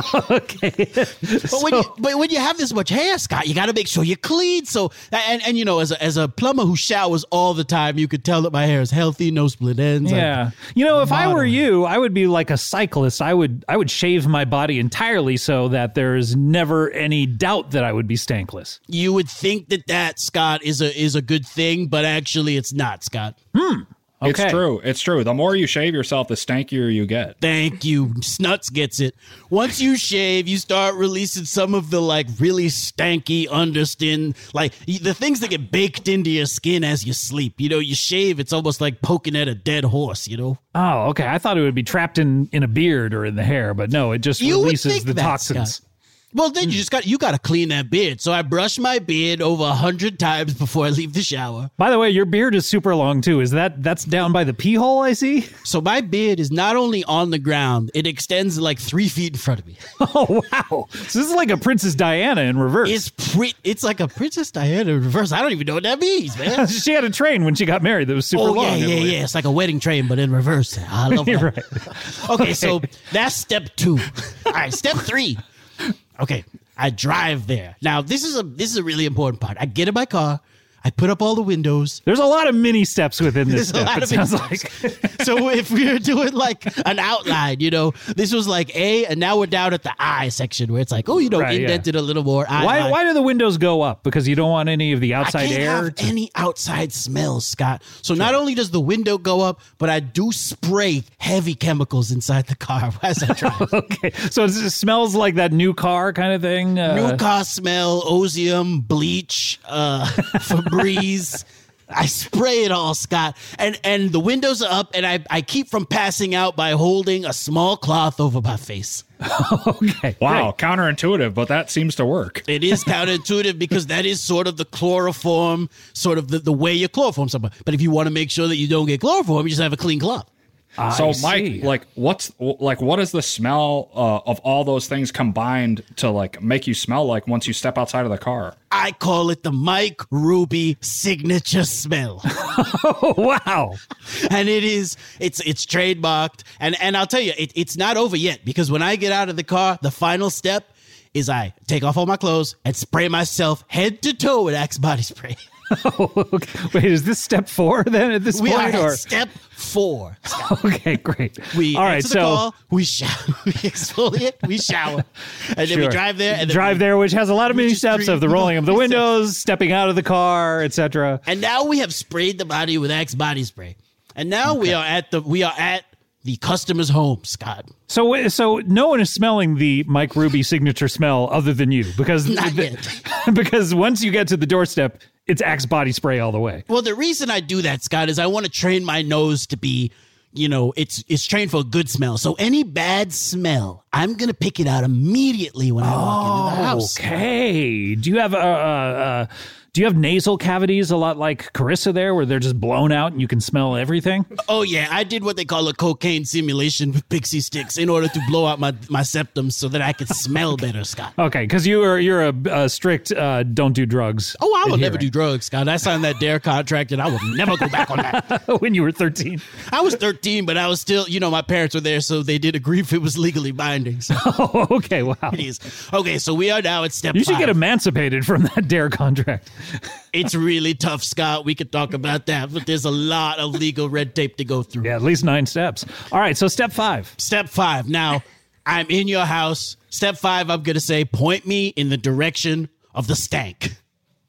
okay. But when you but when you have this much hair, Scott, you got to make sure you're clean. So and and you know, as a, as a plumber who showers all the time, you could tell that my hair is healthy, no split ends. Yeah, you know, if I were modeling. you, I would be like a cyclist. I would I would shave my body entirely so that there's never any doubt that I would be stankless. You would think that that, Scott, is a is a good thing, but actually, it's not, Scott. It's Okay. true. It's true. The more you shave yourself, the stankier you get. Thank you. Snuts gets it. Once you shave, you start releasing some of the like really stanky underskin, like y- the things that get baked into your skin as you sleep. You know, you shave, it's almost like poking at a dead horse, you know? Oh, okay. I thought it would be trapped in in a beard or in the hair, but no, it just You would releases think the that, toxins. Scott. Well, then you just got you got to clean that beard. So I brush my beard over a hundred times before I leave the shower. By the way, your beard is super long too. Is that that's down by the pee hole? I see. So my beard is not only on the ground; it extends like three feet in front of me. Oh wow! So this is like a Princess Diana in reverse. It's pre- It's like a Princess Diana in reverse. I don't even know what that means, man. She had a train when she got married that was super Oh long. yeah, I yeah, believe. yeah. It's like a wedding train, but in reverse. I love You're that. right. Okay, so that's step two. All right, step three. Okay, I drive there. Now this is a this is a really important part. I get in my car. I put up all the windows. There's a lot of mini steps within this There's a step. lot It of sounds mini like. So if we were doing like an outline, you know, this was like A, and now we're down at the I section where it's like, oh, you know, Right, yeah. indented a little more. I, Why I. why do the windows go up? Because you don't want any of the outside I can't air. have to- any outside smells, Scott. So not only does the window go up, but I do spray heavy chemicals inside the car as I drive. Okay, so it smells like that new car kind of thing. Uh, New car smell, Ozium, bleach, uh, Febreze. I spray it all, Scott. And and the windows are up, and I, I keep from passing out by holding a small cloth over my face. okay. Wow, great. counterintuitive, but that seems to work. It is counterintuitive because that is sort of the chloroform, sort of the, the way you chloroform someone. But if you want to make sure that you don't get chloroform, you just have a clean cloth. So, I Mike, see. like, what's like, what is the smell uh, of all those things combined to like make you smell like once you step outside of the car? I call it the Mike Ruby signature smell. Oh wow! And it is it's it's trademarked. And and I'll tell you, it, it's not over yet, because when I get out of the car, the final step is I take off all my clothes and spray myself head to toe with Axe body spray. Okay. Wait, is this step four then at this We are point? at Or step four. okay, great. We all right, answer the so call, we shower, we exfoliate, we shower, and then we Sure. drive there. And then drive we, there, which has a lot of mini just steps three- of the rolling of the three steps. windows, stepping out of the car, et cetera. And now we have sprayed the body with Axe body spray, and now we are at the we are at the customer's home, Scott. So, so no one is smelling the Mike Ruby signature smell other than you, because Not the- because once you get to the doorstep, it's Axe body spray all the way. Well, the reason I do that, Scott, is I want to train my nose to be, you know, it's it's trained for a good smell. So any bad smell, I'm gonna pick it out immediately when I walk into the house. Okay. Do you have a? Uh, uh, do you have nasal cavities a lot like Carissa there, where they're just blown out and you can smell everything? Oh yeah, I did what they call a cocaine simulation with pixie sticks in order to blow out my my septums so that I could smell better, Scott. Okay, because you are you're a, a strict uh, don't do drugs. Oh, I will never adherent. do drugs, Scott. I signed that DARE contract, and I will never go back on that. when you were thirteen. I was thirteen, but I was still, you know, my parents were there, so they did agree if it was legally binding. So Oh, okay. Wow. it is. Okay, so we are now at step You should five. get emancipated from that DARE contract. It's really tough, Scott. We could talk about that, but there's a lot of legal red tape to go through. Yeah, at least nine steps. All right, so step five. Step five. Now, I'm in your house. Step five, I'm going to say, point me in the direction of the stank.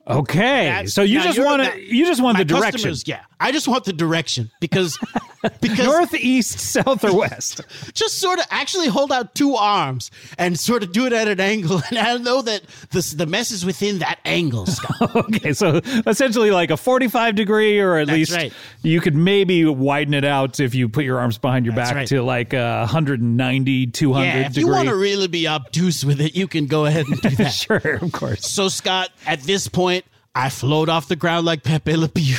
Okay, That's- so you now just you're- want now- to you just want My the direction. customers, yeah. I just want the direction because because North, east, south, or west? just sort of actually hold out two arms and sort of do it at an angle, and I know that this, the mess is within that angle, Scott. Okay, so essentially like a forty-five degree, or at That's least right. you could maybe widen it out if you put your arms behind your That's back right. to like uh, one ninety, two hundred Yeah, if degree. you want to really be obtuse with it, you can go ahead and do that. Sure, of course. So, Scott, at this point, I float off the ground like Pepe Le Pew.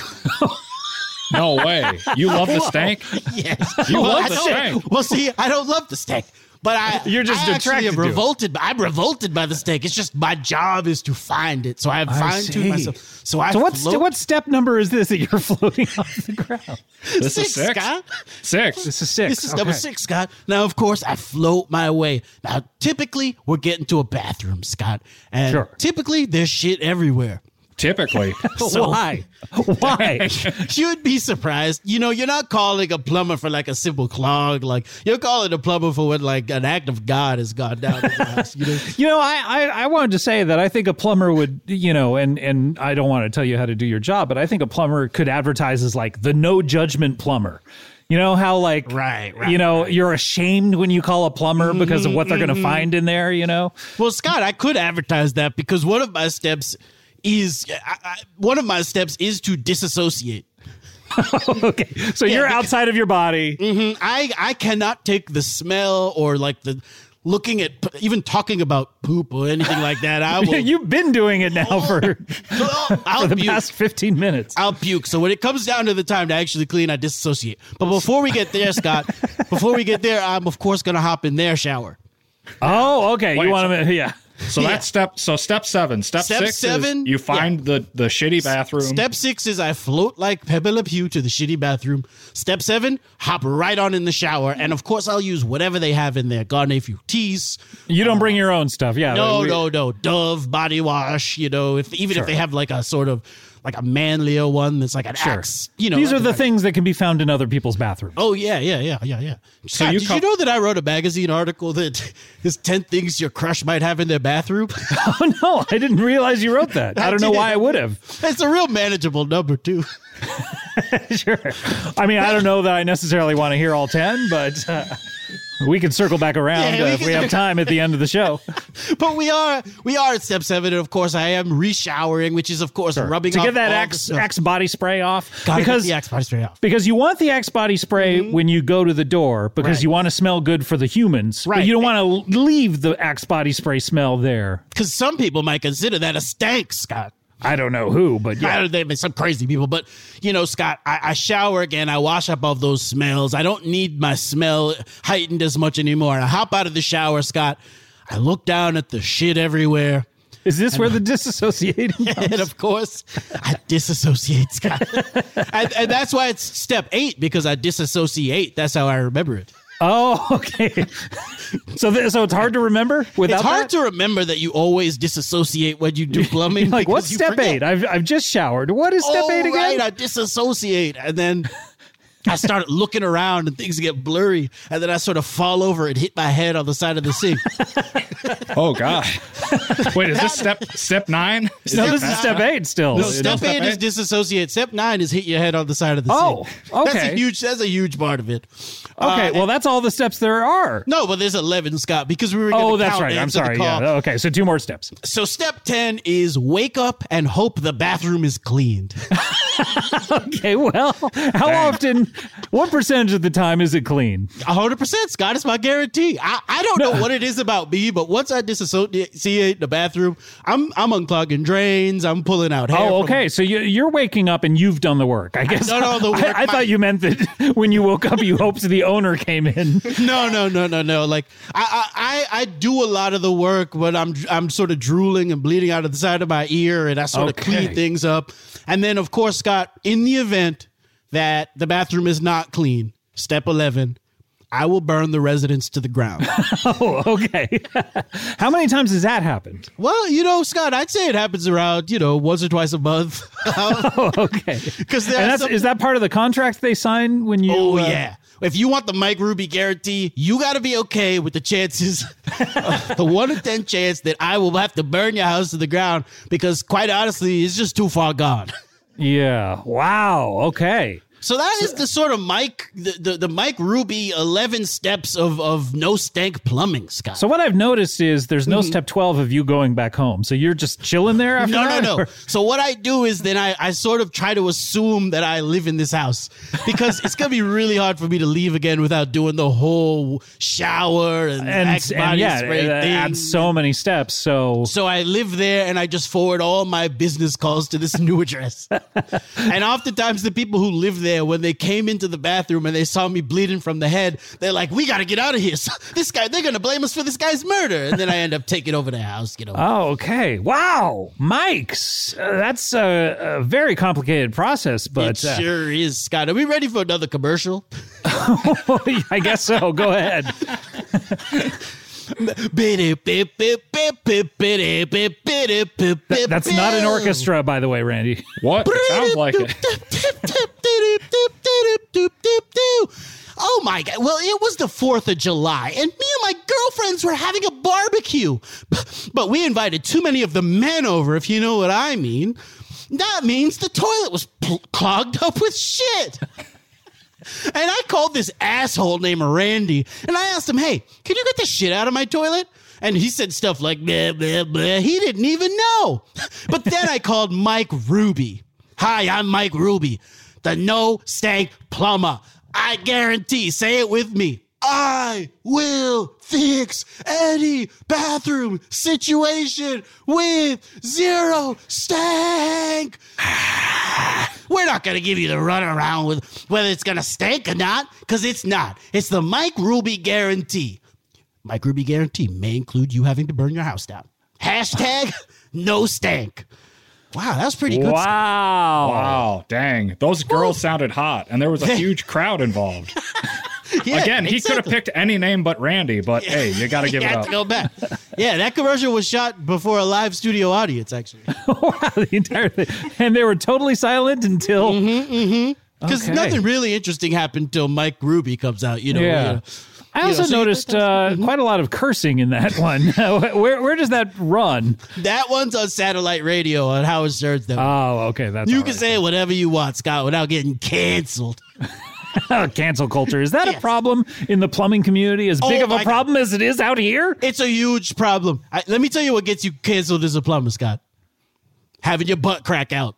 No way. You love the stank? Yes. You love I the don't- stank. Well, see, I don't love the steak. But I, You're just I actually attracted am to it. revolted. I'm revolted by the steak. It's just my job is to find it. So I have I fine see. tuned myself. So I So what's float what step number is this that you're floating off the ground? This six, is six? Scott. Six. This is six. This is number Okay. six, Scott. Now, of course, I float my way. Now, typically, we're getting to a bathroom, Scott, and Sure. typically there's shit everywhere. Typically. So- Why? Why? You'd be surprised. You know, you're not calling a plumber for like a simple clog. Like you're calling a plumber for when like an act of God has gone down in the house. You know, You know, I, I, I wanted to say that I think a plumber would, you know, and, and I don't want to tell you how to do your job, but I think a plumber could advertise as like the no judgment plumber. You know how like, Right, right, you know, you're ashamed when you call a plumber because of what they're going to find in there, you know? well, Scott, I could advertise that because one of my steps is I, I, one of my steps is to disassociate. Okay. So you're because- outside of your body. I I cannot take the smell or like the looking at even talking about poop or anything like that. I will. You've been doing it now for, I'll for the puke. past fifteen minutes. I'll puke. So when it comes down to the time to actually clean, I disassociate. But before we get there, Scott, before we get there, I'm of course going to hop in their shower. Oh, okay. Wait, you want to, yeah. So Yeah. that's step so step seven. Step, Step six seven, is you find the, the shitty bathroom. Step six is I float like Pepe Le Pew to the shitty bathroom. Step seven, hop right on in the shower. And of course, I'll use whatever they have in there. Garnier Fructis. You don't bring your own stuff. Yeah. No, we- no, no. Dove body wash, you know, if even Sure. if they have like a sort of like a manlier one that's like an Sure. axe, you know. These like- are the like- things that can be found in other people's bathrooms. Oh, yeah, yeah, yeah, yeah, yeah. So Scott, you did co- you know that I wrote a magazine article that is ten things your crush might have in their bathroom? Oh, no, I didn't realize you wrote that. I don't know did. why I would have. It's a real manageable number, too. Sure. I mean, I don't know that I necessarily want to hear all ten, but uh, we can circle back around Yeah, we uh, if can- we have time at the end of the show. But we are we are at step seven, and of course I am re-showering, which is of course rubbing to off get that all Axe, the stuff. Axe body spray off. Gotta because get the Axe body spray off. Because you want the Axe body spray when you go to the door because Right. you want to smell good for the humans. But Right. you don't want to leave the Axe body spray smell there. Because some people might consider that a stank, Scott. I don't know who, but I yeah. don't know, some crazy people, but you know, Scott, I, I shower again. I wash up all those smells. I don't need my smell heightened as much anymore. I hop out of the shower, Scott. I look down at the shit everywhere. Is this where the disassociating comes? And of course, I disassociate, Scott. and, and that's why it's step eight, because I disassociate. That's how I remember it. Oh, okay. So, th- so it's hard to remember without It's hard that? to remember that you always disassociate when you do plumbing. Like, because what's you step forget. eight? I've I've just showered. What is step oh, eight again? Right, I disassociate, and then I started looking around, and things get blurry, and then I sort of fall over and hit my head on the side of the sink. Oh God. Wait, is this step step nine? Is No, it this is that? step eight still. No, It- step step eight is eight? disassociate. Step nine is hit your head on the side of the Oh, sink. That's okay. a huge. That's a huge part of it. okay, Uh, well, that's all the steps there are. No, but there's eleven, Scott, because we were. Oh, gonna that's count right. to I'm answer the sorry. call. Yeah. Okay, so two more steps. So step ten is wake up and hope the bathroom is cleaned. Okay, well, how often, what percentage of the time is it clean? one hundred percent, Scott. It's my guarantee. I, I don't know what it is about me, but once I disassociate the bathroom, I'm I'm unclogging drains. I'm pulling out hair. Oh, from- okay. So you, you're waking up and you've done the work. I guess. done all the work. I, I My- thought you meant that when you woke up, you hoped the owner came in. No, no, no, no, no. Like I, I, I I do a lot of the work, but I'm I'm sort of drooling and bleeding out of the side of my ear, and I sort of Okay. clean things up. And then, of course, Scott, in the event that the bathroom is not clean, step eleven, I will burn the residence to the ground. Oh, okay. How many times has that happened? Well, you know, Scott, I'd say it happens around, you know, once or twice a month. Oh, okay. Because And that's, is that part of the contract they sign when you? Oh uh, yeah. if you want the Mike Ruby guarantee, you got to be okay with the chances, uh, the one in ten chance that I will have to burn your house to the ground because, quite honestly, it's just too far gone. Yeah. Wow. Okay. So that is the sort of Mike, the, the, the Mike Ruby eleven steps of, of no stank plumbing, Scott. So what I've noticed is there's no Mm-hmm. step twelve of you going back home. So you're just chilling there after No, that? no, no. Or- So what I do is then I, I sort of try to assume that I live in this house because it's going to be really hard for me to leave again without doing the whole shower and, And, Axe and body yeah, spray it thing. adds so many steps. So So I live there and I just forward all my business calls to this new address. And oftentimes the people who live there, when they came into the bathroom and they saw me bleeding from the head, they're like, we got to get out of here. So this guy, they're going to blame us for this guy's murder. And then I end up taking over the house, you know. Oh, okay. Wow. Mike's. Uh, that's a, a very complicated process, but it sure is, Scott. Are we ready for another commercial? uh, I guess so. Go ahead. That- that's not an orchestra, by the way, Randy. What? It sounds like it. Oh my God. Well, it was the fourth of July, and me and my girlfriends were having a barbecue. But we invited too many of the men over, if you know what I mean. That means the toilet was pl- clogged up with shit. And I called this asshole named Randy, and I asked him, hey, can you get the shit out of my toilet? And he said stuff like, blah, blah, blah. He didn't even know. But then I called Mike Ruby. Hi, I'm Mike Ruby, the no stank plumber. I guarantee, say it with me, I will fix any bathroom situation with zero stank. We're not going to give you the runaround with whether it's going to stank or not, because it's not. It's the Mike Ruby guarantee. Mike Ruby guarantee may include you having to burn your house down. Hashtag no stank. Wow, that was pretty good. Wow. Wow, dang. Those girls sounded hot, and there was a huge crowd involved. Yeah, Again, he could have exactly. picked any name but Randy, but hey, you got to give You it have up. to go back. Yeah, that commercial was shot before a live studio audience, actually. Wow, the entire thing. And they were totally silent until. Because Okay. nothing really interesting happened until Mike Ruby comes out, you know. Yeah. you know. I You also know, so you- noticed uh, quite a lot of cursing in that one. where where does that run? That one's on satellite radio on Howard Stern's. That Oh, okay. That's you all can right. say whatever you want, Scott, without getting canceled. Cancel culture. Is that a Yes. problem in the plumbing community? As big Oh of a my problem as it is out here? It's a huge problem. I, let me tell you what gets you canceled as a plumber, Scott. Having your butt crack out.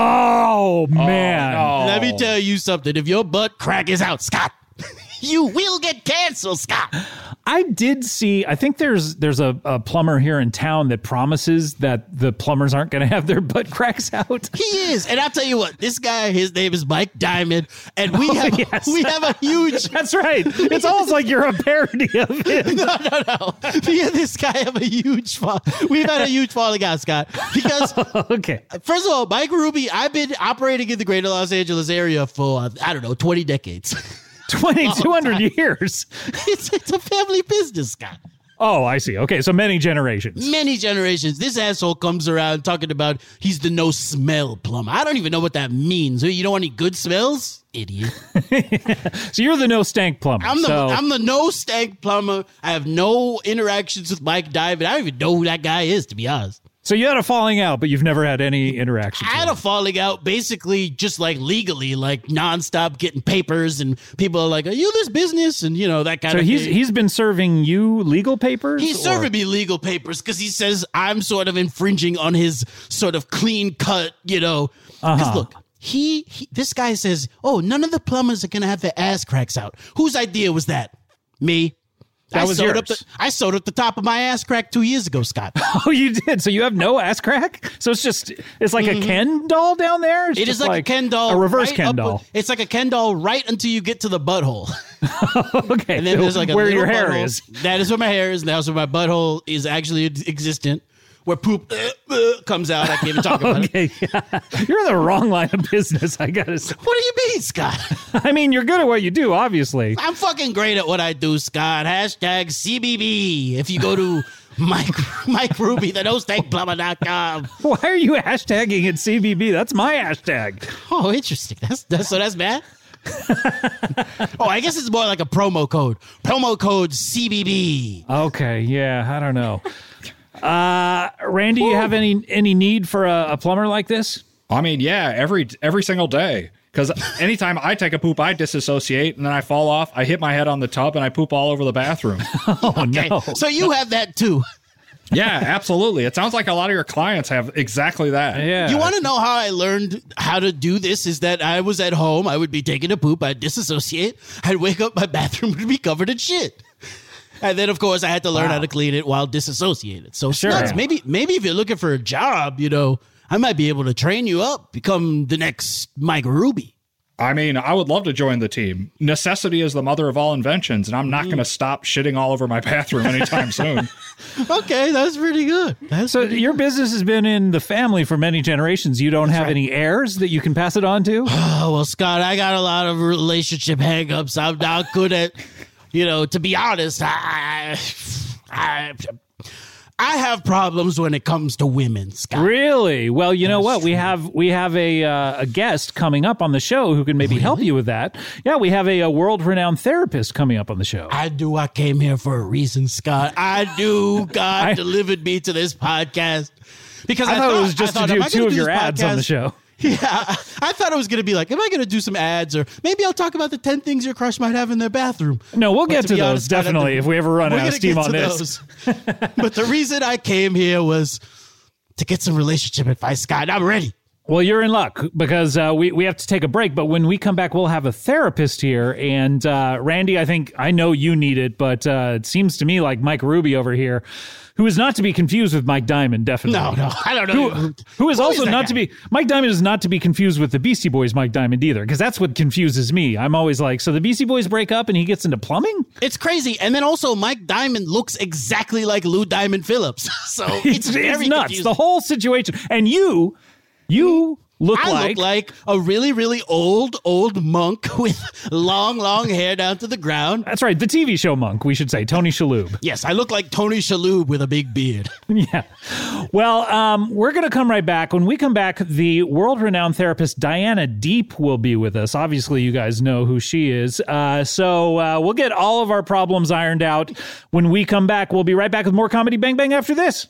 Oh, man. no. Let me tell you something. If your butt crack is out, Scott, you will get canceled, Scott. I did see, I think there's there's a, a plumber here in town that promises that the plumbers aren't going to have their butt cracks out. He is. And I'll tell you what, this guy, his name is Mike Diamond, and we have yes. we have a huge That's right. It's almost like you're a parody of him. no, no, no. Me and this guy have a huge fall. We've had a huge falling out, Scott. Because Okay. first of all, Mike Ruby, I've been operating in the greater Los Angeles area for, uh, I don't know, twenty decades. twenty-two hundred years. it's, it's a family business, Scott. Oh, I see. Okay, so many generations. Many generations. This asshole comes around talking about he's the no smell plumber. I don't even know what that means. You don't want any good smells? Idiot. So you're the no stank plumber. I'm the so, I'm the no stank plumber. I have no interactions with Mike Diamond. I don't even know who that guy is, to be honest. so you had a falling out, but you've never had any interactions. I had with a falling out basically just like legally, like nonstop getting papers, and people are like, are you this business? And you know, that kind So of he's thing. he's been serving you legal papers? He's or- serving me legal papers because he says I'm sort of infringing on his sort of clean cut, you know. Because Uh-huh. look, he, he this guy says, oh, none of the plumbers are going to have their ass cracks out. Whose idea was that? Me. That I was sewed up yours. the I sewed up the top of my ass crack two years ago, Scott. Oh, you did. So you have no ass crack? So it's just it's like a Ken doll down there? It's It is just like, a Ken doll. A reverse right Ken up- doll. It's like a Ken doll right until you get to the butthole. Okay. And then there's like a where little your hair butthole. is. That is where my hair is. And that's where my butthole is actually existent. Where poop uh, uh, comes out. I can't even talk about it. Okay, yeah. You're in the wrong line of business, I gotta say. What do you mean, Scott? I mean, you're good at what you do, obviously. I'm fucking great at what I do, Scott. Hashtag C B B. If you go to Mike Mike Ruby, the no stank plumber dot com. Why are you hashtagging at C B B? That's my hashtag. Oh, interesting. That's, that's so that's bad. Oh, I guess it's more like a promo code. Promo code C B B. Okay, yeah, I don't know. Uh, Randy, you have any any need for a, a plumber like this? I mean, yeah, every every single day. Because anytime I take a poop, I disassociate, and then I fall off, I hit my head on the tub, and I poop all over the bathroom. Oh, Okay, no. so you have that too. Yeah, absolutely. It sounds like a lot of your clients have exactly that. Yeah. You want to know how I learned how to do this? Is that I was at home, I would be taking a poop, I'd disassociate, I'd wake up, my bathroom would be covered in shit. And then, of course, I had to learn Wow. how to clean it while disassociated. So, Sure. Snuts, maybe, maybe if you're looking for a job, you know, I might be able to train you up, become the next Mike Ruby. I mean, I would love to join the team. Necessity is the mother of all inventions, and I'm not going to stop shitting all over my bathroom anytime soon. Okay, that's pretty good. That's So your business has been in the family for many generations. You don't have any heirs that you can pass it on to? Oh, well, Scott, I got a lot of relationship hangups. I'm not good at, you know, to be honest, I, I, I have problems when it comes to women, Scott. Really? Well, you know what? We have we have a uh, a guest coming up on the show who can maybe help you with that. Yeah, we have a, a world-renowned therapist coming up on the show. I do. I came here for a reason, Scott. I do. God I- delivered me to this podcast because I, I thought it was just I thought, to am do I two gonna of do your this ads on the podcast? show. Yeah, I thought it was going to be like, am I going to do some ads, or maybe I'll talk about the ten things your crush might have in their bathroom. No, we'll But get to to be those, honest, Scott, I definitely, think if we ever run we're out of gonna steam get on to this. those. But the reason I came here was to get some relationship advice, Scott. I'm ready. Well, you're in luck because uh, we, we have to take a break. But when we come back, we'll have a therapist here. And uh, Randy, I think I know you need it, but uh, it seems to me like Mike Ruby over here, who is not to be confused with Mike Diamond, definitely. No, no, I don't know. Who, who is Who also is that not guy? to be, Mike Diamond is not to be confused with the Beastie Boys Mike Diamond either, because that's what confuses me. I'm always like, so the Beastie Boys break up and he gets into plumbing? It's crazy. And then also, Mike Diamond looks exactly like Lou Diamond Phillips. So it's, It's, very it's nuts, confusing. the whole situation. And you, you look I like... look like a really, really old, old monk with long, long hair down to the ground. That's right, the T V show monk, we should say, Tony Shalhoub. Yes, I look like Tony Shalhoub with a big beard. Yeah. Well, um, we're going to come right back. When we come back, the world-renowned therapist Diana Deep will be with us. Obviously, you guys know who she is. Uh, so uh, we'll get all of our problems ironed out when we come back. We'll be right back with more Comedy Bang Bang after this.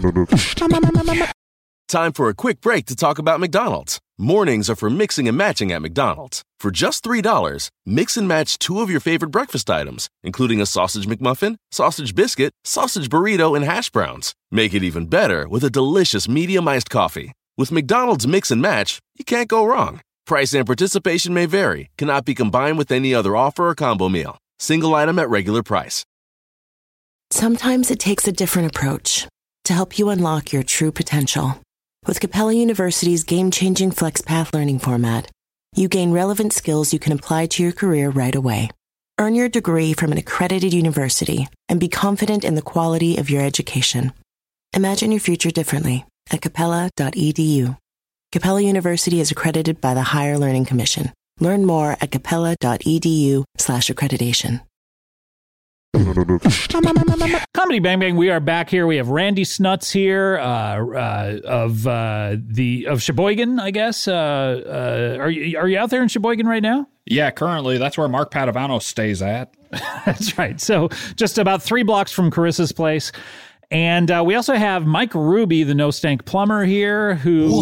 Time for a quick break to talk about McDonald's. Mornings are for mixing and matching at McDonald's. For just three dollars, mix and match two of your favorite breakfast items, including a sausage McMuffin, sausage biscuit, sausage burrito, and hash browns. Make it even better with a delicious medium iced coffee. With McDonald's Mix and Match, you can't go wrong. Price and participation may vary, cannot be combined with any other offer or combo meal. Single item at regular price. Sometimes it takes a different approach to help you unlock your true potential. With Capella University's game-changing FlexPath learning format, you gain relevant skills you can apply to your career right away. Earn your degree from an accredited university and be confident in the quality of your education. Imagine your future differently at capella dot e d u. Capella University is accredited by the Higher Learning Commission. Learn more at capella dot e d u slash accreditation. Comedy Bang Bang, we are back here. We have Randy Snuts here uh, uh, of uh, the of Sheboygan, I guess. Uh, uh, are you are you out there in Sheboygan right now? Yeah, currently, that's where Mark Padavano stays at. That's right. So just about three blocks from Carissa's place. And uh, we also have Mike Ruby, the No Stank plumber here, who...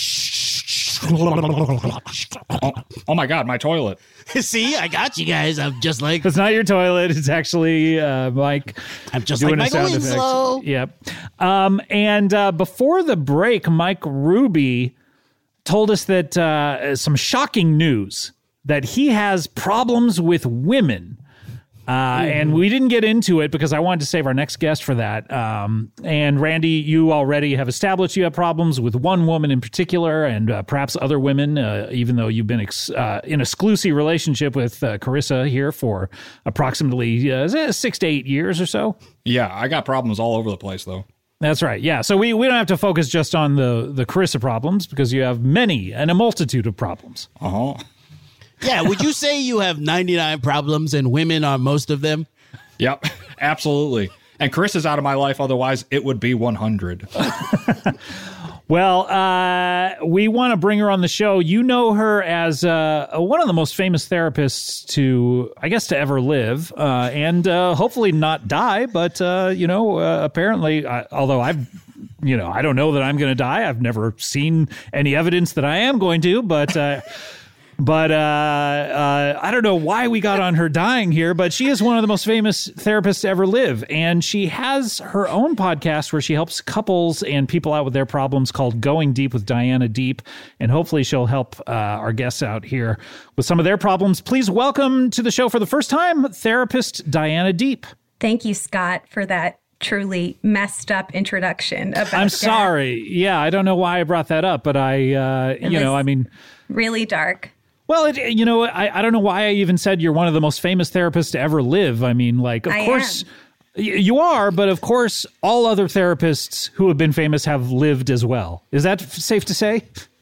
Oh, oh my God, my toilet. See, I got you guys. I'm just like It's not your toilet. It's actually uh, Mike. I'm just doing like a Michael sound effects. Winslow. Yep. Um, and uh, before the break, Mike Ruby told us that uh, some shocking news that he has problems with women. Uh, and we didn't get into it because I wanted to save our next guest for that. Um, and Randy, you already have established you have problems with one woman in particular, and uh, perhaps other women, uh, even though you've been ex- uh, in a exclusive relationship with uh, Carissa here for approximately uh, six to eight years or so. Yeah, I got problems all over the place, though. That's right. Yeah. So we, we don't have to focus just on the, the Carissa problems because you have many and a multitude of problems. Uh-huh. Yeah, would you say you have ninety-nine problems and women are most of them? Yep, absolutely. And Chris is out of my life, otherwise it would be one hundred. Well, uh, we want to bring her on the show. You know her as uh, one of the most famous therapists to, I guess, to ever live, uh, and uh, hopefully not die. But, uh, you know, uh, apparently, uh, although I've, you know, I don't know that I'm going to die. I've never seen any evidence that I am going to, but... Uh, But uh, uh, I don't know why we got on her dying here, but she is one of the most famous therapists to ever live. And she has her own podcast where she helps couples and people out with their problems called Going Deep with Diana Deep. And hopefully she'll help uh, our guests out here with some of their problems. Please welcome to the show for the first time, therapist Diana Deep. Thank you, Scott, for that truly messed up introduction. About I'm death. sorry. Yeah, I don't know why I brought that up, but I, uh, you know, I mean... Really dark. Well, it, you know, I, I don't know why I even said you're one of the most famous therapists to ever live. I mean, like, of I course am. y- you are, but of course, all other therapists who have been famous have lived as well. Is that f- safe to say?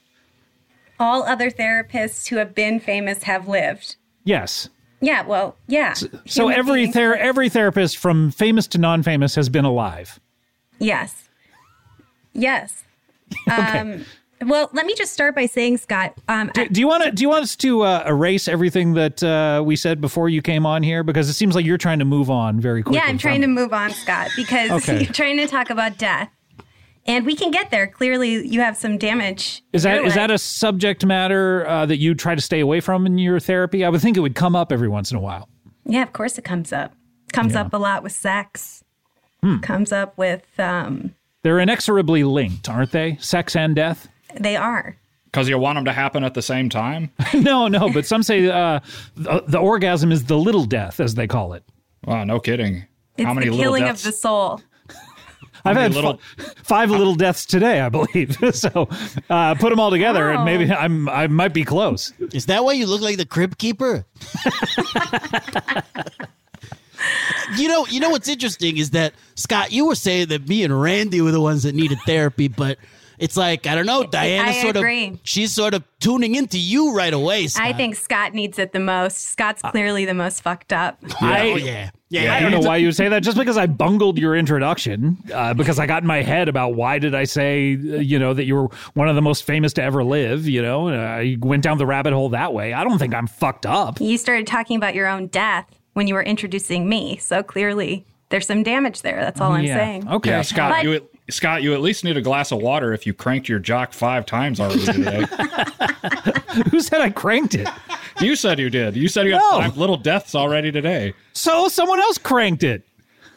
All other therapists who have been famous have lived. Yes. Yeah, well, yeah. So Human every beings- ther- every therapist from famous to non-famous has been alive. Yes. Yes. Okay. Um, well, let me just start by saying, Scott. Um, Do, do you want to? Do you want us to uh, erase everything that uh, we said before you came on here? Because it seems like you're trying to move on very quickly. yeah, I'm trying to move on, Scott, because Okay. you're trying to talk about death. And we can get there. Clearly, you have some damage. Is in that your is that leg. a subject matter uh, that you try to stay away from in your therapy? I would think it would come up every once in a while. Yeah, of course it comes up. Comes Yeah. up a lot with sex. Hmm. Comes up with, um, They're inexorably linked, aren't they? Sex and death? they are. Because you want them to happen at the same time? no, no, but some say uh, the, the orgasm is the little death, as they call it. Wow, no kidding. It's How many the little killing deaths? of the soul. I've many had little- fi- five little deaths today, I believe. so uh, put them all together, and Oh. maybe I'm I might be close. Is that why you look like the crib keeper? You know, you know what's interesting is that, Scott, you were saying that me and Randy were the ones that needed therapy, but it's like, I don't know, Diana I sort agree. of, she's sort of tuning into you right away, Scott. I think Scott needs it the most. Scott's Uh, clearly the most fucked up. I, oh, yeah. Yeah, I don't know why you say that. Just because I bungled your introduction, uh, because I got in my head about why did I say, uh, you know, that you were one of the most famous to ever live. You know, uh, I went down the rabbit hole that way. I don't think I'm fucked up. You started talking about your own death when you were introducing me. So clearly there's some damage there. That's all I'm yeah. saying. Okay. Yeah, Scott, But- you at, Scott, you at least need a glass of water if you cranked your jock five times already today. Who said I cranked it? You said you did. You said you had No. five little deaths already today. So someone else cranked it.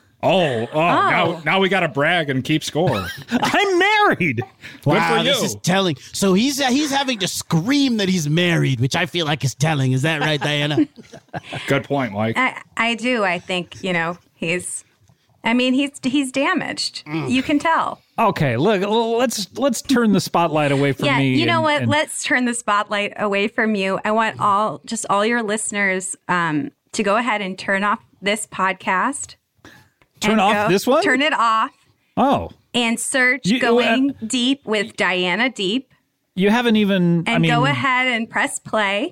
Oh, oh, now now we got to brag and keep score. I'm married. Wow, for this you. is telling. So he's he's having to scream that he's married, which I feel like is telling. Is that right, Diana? Good point, Mike. I, I do. I think, you know, he's, I mean, he's he's damaged. Mm. You can tell. Okay, look, let's let's turn the spotlight away from Yeah, me. you know and- what? and- Let's turn the spotlight away from you. I want all, just all your listeners um, to go ahead and turn off this podcast. Turn and off go- this one? Turn it off Oh, and search You- Going Deep with Diana Deep. you haven't even. And I mean, go ahead and press play.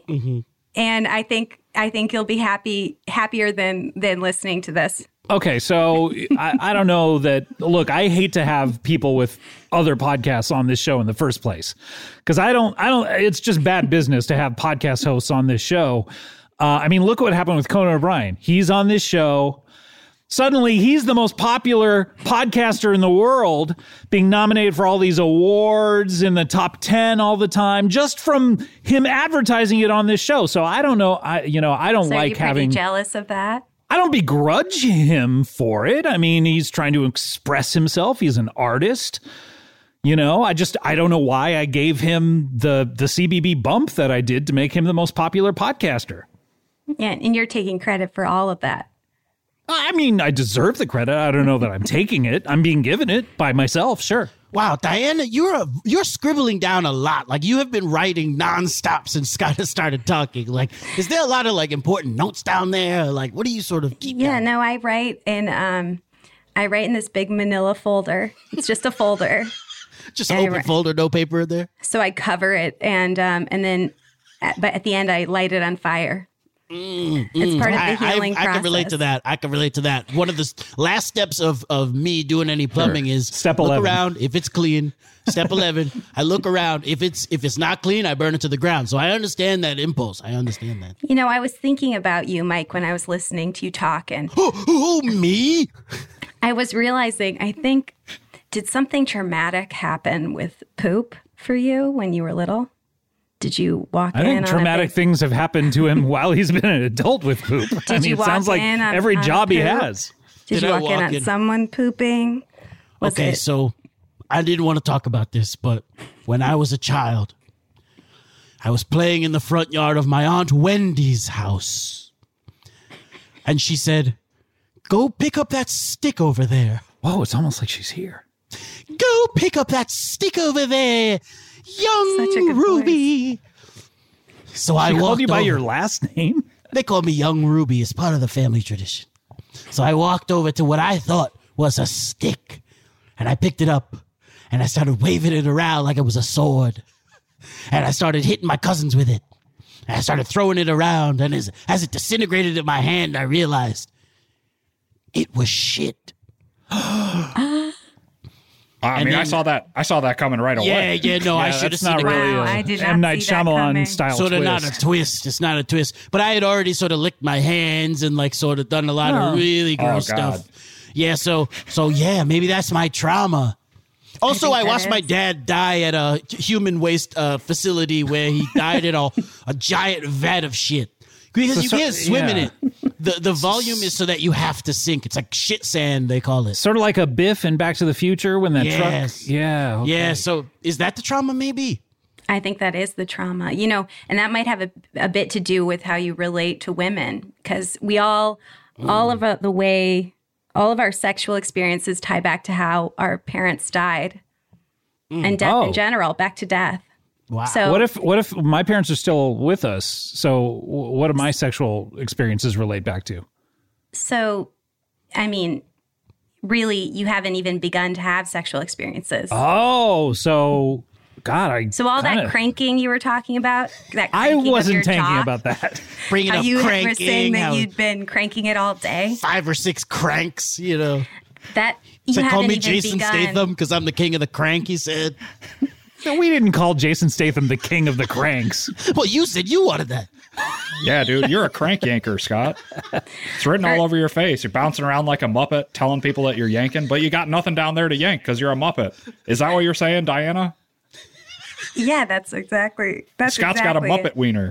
And I think I think you'll be happy happier than than listening to this. Okay, so I, I don't know that. Look, I hate to have people with other podcasts on this show in the first place because I don't. I don't. It's just bad business to have podcast hosts on this show. Uh, I mean, look what happened with Conan O'Brien. He's on this show. Suddenly, he's the most popular podcaster in the world, being nominated for all these awards in the top ten all the time, just from him advertising it on this show. So I don't know. I you know I don't So are like you pretty having. jealous of that? I don't begrudge him for it. I mean, he's trying to express himself. He's an artist. You know, I just I don't know why I gave him the the C B B bump that I did to make him the most popular podcaster. Yeah, and you're taking credit for all of that. I mean, I deserve the credit. I don't know that I'm taking it. I'm being given it by myself, sure. Wow, Diana, you're a, you're scribbling down a lot. Like you have been writing nonstop since Scott has started talking. Like, is there a lot of like important notes down there? Like, what do you sort of keep? Yeah, down? no, I write in um I write in this big manila folder. It's just a folder. Just an Yeah, open you're right. folder, no paper in there. So I cover it and um and then at, but at the end I light it on fire. Mm, It's mm. part of the I, I- healing I, can relate to process. that. I can relate to that. One of the s- last steps of, of me doing any plumbing is Step look eleven. around. If it's clean, step eleven, I look around. If it's if it's not clean, I burn it to the ground. So I understand that impulse. I understand that. You know, I was thinking about you, Mike, when I was listening to you talk, and Who, who me? I was realizing, I think, did something traumatic happen with poop for you when you were little? Did you walk I in think on a traumatic big- things have happened to him while he's been an adult with poop. I Did mean, you it walk sounds like in on- every on job he poop? has. Did, Did you I walk, in walk on in? someone pooping? Was Okay, it- so I didn't want to talk about this, but when I was a child, I was playing in the front yard of my Aunt Wendy's house. And she said, "Go pick up that stick over there. Whoa, it's almost like she's here. Go pick up that stick over there, young Such a good Ruby." So I She walked called you by over. your last name? They call me Young Ruby. It's part of the family tradition. So I walked over to what I thought was a stick, and I picked it up, and I started waving it around like it was a sword. And I started hitting my cousins with it. And I started throwing it around, and as, as it disintegrated in my hand, I realized it was shit. I And mean, I then- saw that. I saw that coming right away. Yeah, yeah, no, I Yeah, should have that's seen not it. really Wow, a I did not M. Night see that coming. Shyamalan style Sort of twist. not a twist. It's not a twist. But I had already sort of licked my hands and like sort of done a lot Oh. of really gross Oh, God. stuff. Yeah, so so yeah, maybe that's my trauma. Also, think I, that watched my is. dad die at a human waste uh, facility where he died in a, a giant vat of shit. Because So- you so- can't swim in yeah. it. The the volume is so that you have to sink. It's like shit sand, they call it. Sort of like a Biff in Back to the Future when that Yes. truck. Yeah. okay. Yeah, so is that the trauma maybe? I think that is the trauma, you know, and that might have a, a bit to do with how you relate to women, because we all, all of uh, the way, all of our sexual experiences tie back to how our parents died, and death Oh. in general, back to death. Wow. So What if what if my parents are still with us? So w- what do my sexual experiences relate back to? So, I mean, really, you haven't even begun to have sexual experiences. Oh, so God, I so all kinda- that cranking you were talking about, that I cranking of wasn't your thinking jaw, about that. Bringing how up you were cranking, saying that how you'd been cranking it all day. five or six cranks, you know. That you So haven't call me even Jason begun. Statham because I'm the king of the crank, he said. No, we didn't call Jason Statham the king of the cranks. Well, you said you wanted that. Yeah, dude, you're a crank yanker, Scott. It's written all over your face. You're bouncing around like a Muppet, telling people that you're yanking, but you got nothing down there to yank because you're a Muppet. Is that what you're saying, Diana? Yeah, that's exactly. That's Scott's exactly got a Muppet it. wiener.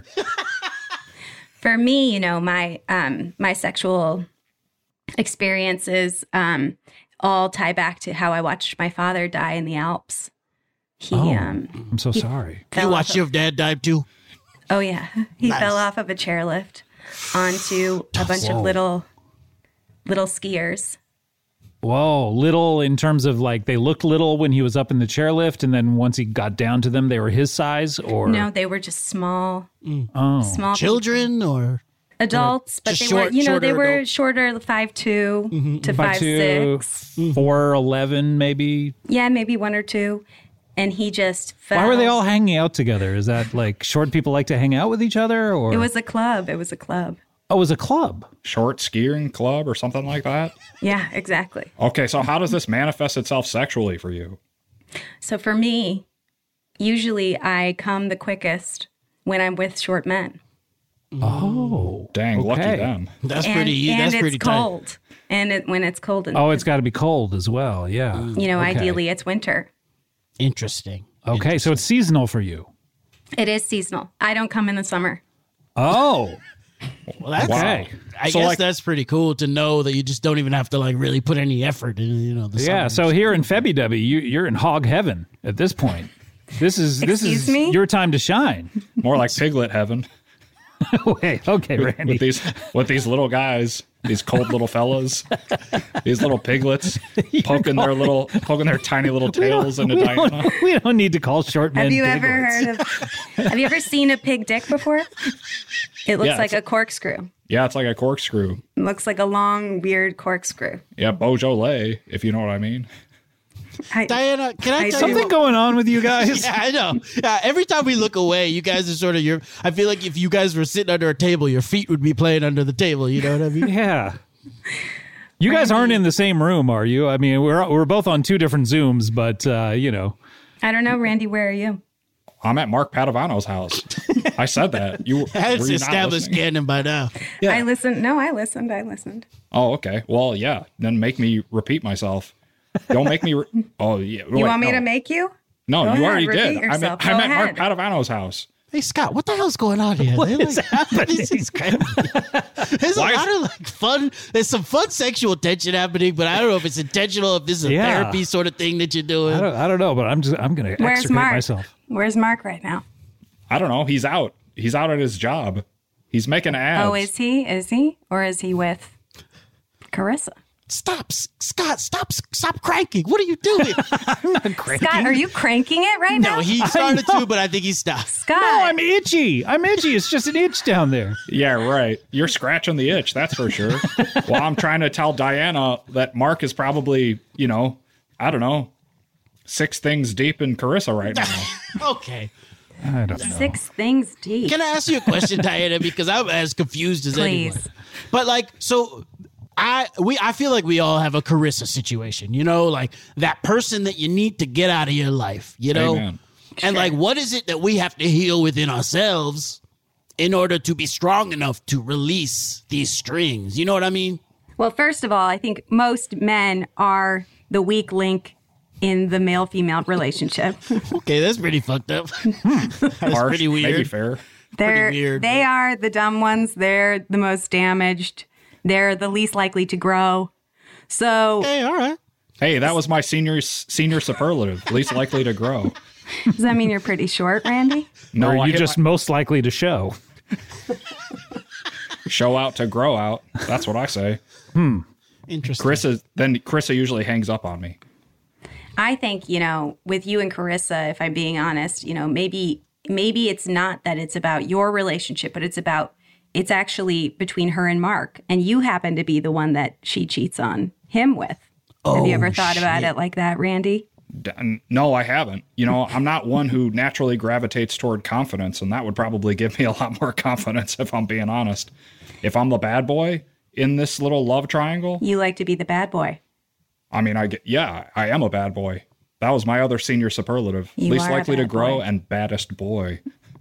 For me, you know, my um my sexual experiences um all tie back to how I watched my father die in the Alps. He Oh, um I'm so sorry. You fell off watched of- your dad die too? Oh yeah, he Nice. fell off of a chairlift onto a bunch Whoa. of little little skiers. Whoa, little in terms of like they looked little when he was up in the chairlift, and then once he got down to them, they were his size, or No, they were just small, oh, small Children or? adults, but just they short- were, you know, they shorter were adults? shorter, five two to five five two, six. four eleven, maybe. Yeah, maybe one or two. And he just fell. Why were they all hanging out together? Is that like short people like to hang out with each other, or It was a club. It was a club. oh, it was a club? Short skiing club or something like that? Yeah, exactly. Okay, so how does this manifest itself sexually for you? So for me, usually I come the quickest when I'm with short men. Oh, Dang, lucky okay. them. That's and, pretty. and That's it's pretty tight. cold. And it, when it's cold, and Oh, it's got to be cold as well. Yeah. you know, okay. ideally it's winter. Interesting. Okay, so it's seasonal for you. It is seasonal. I don't come in the summer. Oh, Well, that's Okay. I So, guess like- that's pretty cool to know that you just don't even have to like really put any effort in. You know. The yeah. summer. So here in Febby-Dubby, you, you're in hog heaven at this point. This is this Excuse is me? your time to shine. More like piglet heaven Wait, okay, Randy. with these with these little guys, these cold little fellas, these little piglets poking their little poking their tiny little tails into we, Diana. don't, we don't need to call short men. Have you ever piglets. heard of? Have you ever seen a pig dick before? It looks Yeah, like it's- a corkscrew. Yeah, it's like a corkscrew. It looks like a long, weird corkscrew. Yeah, Beaujolais, if you know what I mean. I, Diana, can I, I- tell Something you? going on with you guys? Yeah, I know. Yeah, every time we look away, you guys are sort of your. I feel like if you guys were sitting under a table, your feet would be playing under the table. You know what I mean? Yeah. You guys aren't in the same room, are you? I mean, we're we're both on two different Zooms, but uh, you know. I don't know, Randy. Where are you? I'm at Mark Padovano's house. I said that. You That's were you not established listening? canon by now. Yeah. I listened. No, I listened. I listened. Oh, okay. Well, yeah. Then make me repeat myself. Don't make me. Re- oh, yeah. You want me to make you? No, Go you ahead, already repeat did. I'm at, yourself. I'm Go at Mark ahead. Padovano's house. Hey Scott, what the hell's going on here? What They're is like- happening? This is crazy. There's Why a is- lot of like fun. There's some fun sexual tension happening, but I don't know if it's intentional. If this is a Yeah. therapy sort of thing that you're doing. I don't, I don't know, but I'm just I'm gonna Where's extricate Mark? myself. Where's Mark right now? I don't know. He's out. He's out at his job. He's making ads. Oh, is he? Is he? Or is he with Carissa? Stop, S- Scott. Stop, s- stop cranking. What are you doing? Scott, are you cranking it right now? no, he started to, but I think he stopped. Scott. No, I'm itchy. I'm itchy. It's just an itch down there. Yeah, right. You're scratching the itch, that's for sure. Well, I'm trying to tell Diana that Mark is probably, you know, I don't know, six things deep in Carissa right now. Okay. I don't know. Six things deep. Can I ask you a question, Diana? Because I'm as confused as Please. anyone. But like, so I we I feel like we all have a Carissa situation. You know, like that person that you need to get out of your life. You know, Amen. and like, what is it that we have to heal within ourselves in order to be strong enough to release these strings? You know what I mean? Well, first of all, I think most men are the weak link in the male-female relationship. Okay, that's pretty fucked up. That's Harsh, pretty weird. maybe fair. They're weird, they but- are the dumb ones. They're the most damaged. They're the least likely to grow. So Okay, all right. Hey, that was my senior senior superlative, least likely to grow. does that mean you're pretty short, Randy? No, or I you hit just most likely to show. my- show out to grow out. That's what I say. Interesting. Carissa, then Carissa usually hangs up on me. I think, you know, with you and Carissa, if I'm being honest, you know, maybe maybe it's not that it's about your relationship, but it's about it's actually between her and Mark. And you happen to be the one that she cheats on him with. Have you ever thought about it like that, Randy? D- No, I haven't. You know, I'm not one who naturally gravitates toward confidence, and that would probably give me a lot more confidence if I'm being honest. If I'm the bad boy in this little love triangle, You like to be the bad boy. I mean, I get, yeah, I am a bad boy. That was my other senior superlative. You Least are a likely to bad grow boy. and baddest boy.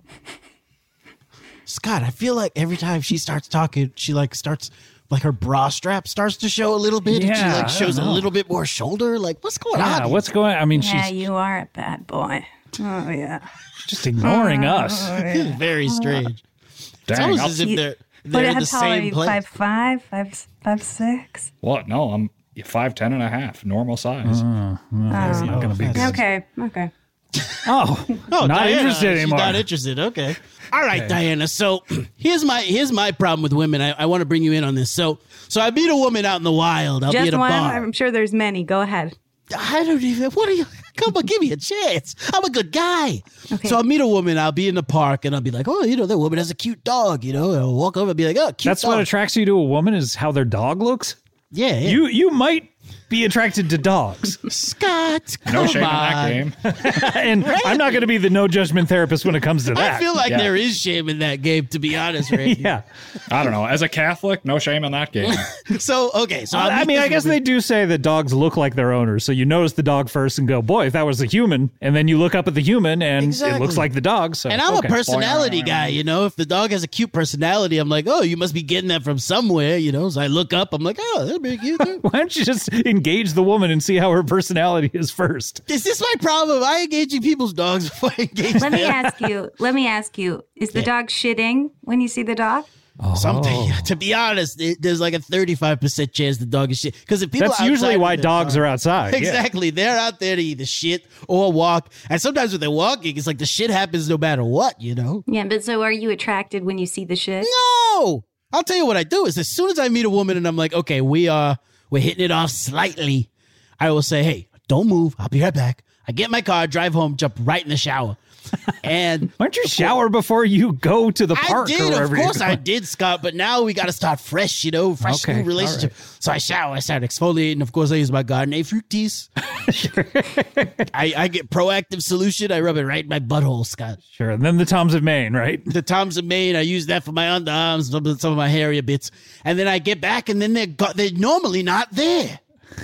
Scott, I feel like every time she starts talking, she like starts like her bra strap starts to show a little bit, and she Yeah, I like don't shows a know. little bit more shoulder. Like, what's going Yeah, on? what's going on? I mean, Yeah, she's you are a bad boy. Oh, yeah. just ignoring us. It's very strange. It's Dang, almost I'll- as if You- they're But they're in how the tall are same you? place. Five five, five five six. what? No, I'm five ten and a half, normal size. Not gonna be good. Okay, okay. Oh, Oh, not Diana, interested she's anymore. Not interested. Okay. All right, Diana. So here's my here's my problem with women. I, I want to bring you in on this. So so I meet a woman out in the wild. I'll be Just at a one. bar. I'm sure there's many. Go ahead. I don't even. What are you? Come on, give me a chance. I'm a good guy. Okay. So I'll meet a woman. I'll be in the park and I'll be like, oh, you know, that woman has a cute dog. You know, and I'll walk over and be like, oh, cute That's dog. what attracts you to a woman is how their dog looks. Yeah, yeah. You you might be attracted to dogs, Scott. No come shame in that on. game. and I'm not going to be the no judgment therapist when it comes to that. I feel like Yeah. there is shame in that game, to be honest, Randy. yeah. I don't know. As a Catholic, no shame in that game. So okay, so I'll I meet mean, this I guess woman. they do say that dogs look like their owners. So you notice the dog first and go, boy, if that was a human. And then you look up at the human and it Exactly. looks like the dog. So And I'm okay. a personality guy, you know. If the dog has a cute personality, I'm like, oh, you must be getting that from somewhere, you know. So I look up, I'm like, oh, that'd be cute. too. Why don't you just engage the woman and see how her personality is first? Is this my problem? I engaging people's dogs before I engage Let me them. ask you. Let me ask you. Is the dog shitting when you see the dog? Something. To be honest, it, there's like a thirty-five percent chance the dog is shit. Because if people That's outside usually with why their dogs dog- are outside. Yeah. Exactly. They're out there to either shit or walk. And sometimes when they're walking, it's like the shit happens no matter what, you know? Yeah, but so are you attracted when you see the shit? No! I'll tell you what I do is as soon as I meet a woman and I'm like, okay, we are, we're hitting it off slightly, I will say, hey, don't move. I'll be right back. I get in my car, drive home, jump right in the shower. And Why don't you shower before you go to the park? I did, or of wherever course you're I going? did, Scott. But now we got to start fresh, you know, fresh Okay, new all relationship. So I shower, I start exfoliating. Of course, I use my Garden A Fructis. I, I get Proactive Solution. I rub it right in my butthole, Scott. Sure. And then the Toms of Maine, right? The Toms of Maine, I use that for my underarms, some of, some of my hairier bits. And then I get back, and then they're, go- they're normally not there.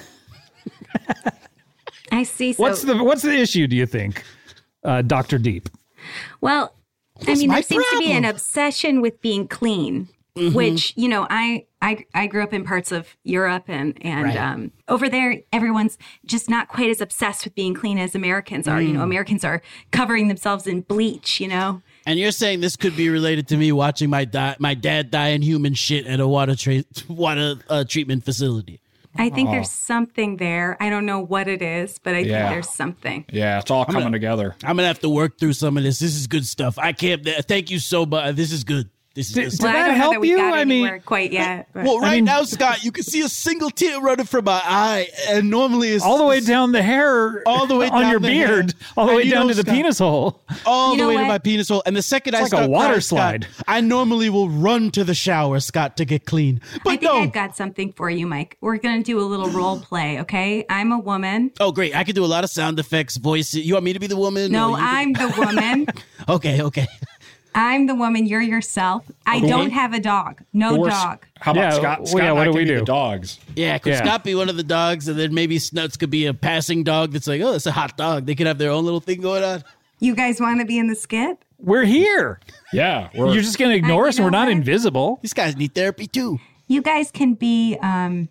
I see. So, What's the What's the issue? Do you think, uh, Doctor Deep? well, I What's mean, my there seems to be an problem? obsession with being clean, Mm-hmm. which, you know, I, I I grew up in parts of Europe and, and Right. um, over there, everyone's just not quite as obsessed with being clean as Americans are. Mm. You know, Americans are covering themselves in bleach, you know. And you're saying this could be related to me watching my di- my dad die in human shit at a water tra- water uh, treatment facility. I think there's something there. I don't know what it is, but I Yeah. think there's something. Yeah, it's all coming together. I'm gonna have to work through some of this. This is good stuff. I can't. Thank you so much. This is good. This is Did- good did stuff. Well, I that don't know help that we you? got I mean- anywhere quite yet. but- Well, right mean- now, Scott, you can see a single tear running from my eye, and normally it's All the way down the hair, All the way on down your the beard, hair. all the And way you down know, to the Scott- penis hole. all You the know way to what? my penis hole. And the second I like a start water crying, Scott, slide. I normally will run to the shower, Scott, to get clean. I But think no. I've got something for you, Mike. We're going to do a little role play, okay? I'm a woman. Oh, great! I can do a lot of sound effects, voices. You want me to be the woman? No, Or you- I'm the woman. Okay, okay. I'm the woman. You're yourself. I Okay. don't have a dog. No Who are- dog. How about Yeah, Scott? well, Scott yeah, and what I do could we be do? the dogs. Yeah, could Yeah. Scott be one of the dogs, and then maybe Snuts could be a passing dog that's like, oh, it's a hot dog. They could have their own little thing going on. You guys want to be in the skit? We're here. Yeah, we're, You're just going to ignore I- us. you We're know not what? invisible. These guys need therapy too. You guys can be. Um,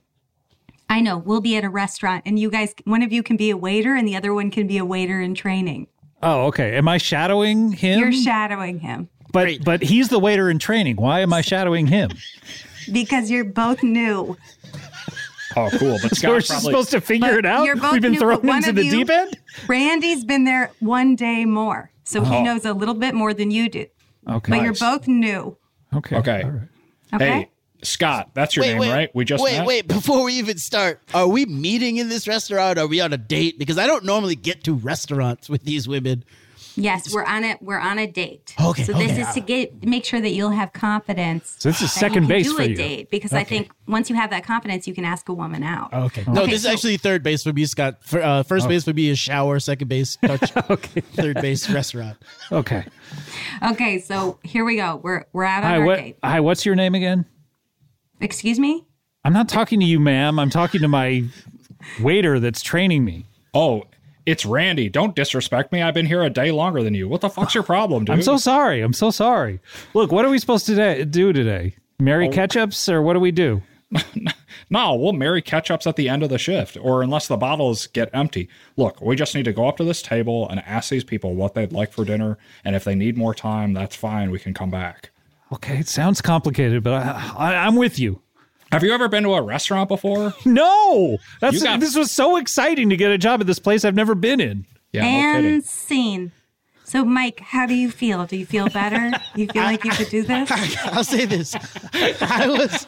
I know we'll be at a restaurant, and you guys, one of you can be a waiter, and the other one can be a waiter in training. Oh, okay. Am I shadowing him? You're shadowing him but but he's the waiter in training. Why am I shadowing him? because you're both new. oh cool. But So we're Scott just probably supposed to figure But it out. you're both We've been new, but thrown one into of the you- deep end. Randy's been there one day more, so he Oh. knows a little bit more than you do. Okay. But you're Nice. both new. Okay. okay. All right. Okay. Hey, Scott, that's your Wait, name, wait, right? We just wait, met? wait. Before we even start, are we meeting in this restaurant? Are we on a date? Because I don't normally get to restaurants with these women. Yes, we're on it. We're on a date. Okay, So this okay. is to get make sure that you'll have confidence. So this is that second you can base do for a you. date because I think once you have that confidence, you can ask a woman out. Okay. No, Okay, this is so- actually third base for me, Scott. For, uh, first base would be a shower. Second base, touch. Okay. Third base, restaurant. Okay. Okay, so here we go. We're we're out on Hi. our What? date. Hi. What's your name again? Excuse me? I'm not talking to you, ma'am. I'm talking to my waiter that's training me. Oh, it's Randy. Don't disrespect me. I've been here a day longer than you. What the fuck's your problem, dude? I'm so sorry. I'm so sorry. Look, what are we supposed to da- do today? Marry Oh. ketchups, or what do we do? No, we'll marry ketchups at the end of the shift, or unless the bottles get empty. Look, we just need to go up to this table and ask these people what they'd like for dinner, and if they need more time, that's fine. We can come back. Okay, it sounds complicated, but I, I, I'm with you. Have you ever been to a restaurant before? No, that's You got- this was so exciting to get a job at this place I've never been in. Yeah, no and kidding. scene. So, Mike, how do you feel? Do you feel better? You feel like you could do this? I'll say this. I was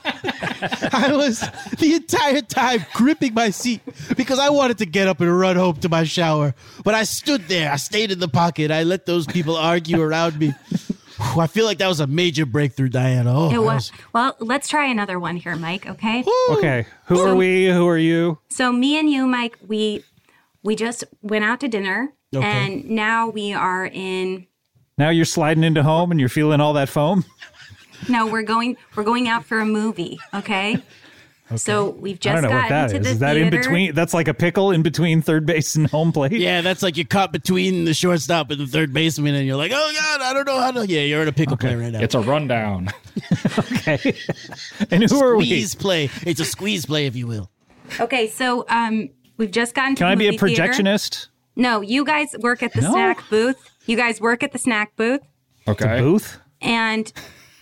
I was the entire time gripping my seat because I wanted to get up and run home to my shower. But I stood there. I stayed in the pocket. I let those people argue around me. Whew, I feel like that was a major breakthrough, Diana. Oh, It that was. Well, let's try another one here, Mike, okay? Okay, who are we? Who are you? So me and you, Mike, we we just went out to dinner, Okay. and now we are in. Now you're sliding into home and you're feeling all that foam. No, we're going. We're going out for a movie. Okay. So we've I just don't know what gotten that to is. the Is that in theater. between? That's like a pickle in between third base and home plate. Yeah, that's like you're caught between the shortstop and the third baseman, and you're like, oh, God, I don't know how to. Yeah, you're in a pickle play right now. It's a rundown. Okay. And who are we? Squeeze play. It's a squeeze play, if you will. Okay, so um, we've just gotten. Can to I the be a movie theater. projectionist? No, you guys work at the No. snack booth. You guys work at the snack booth, Okay. Booth? and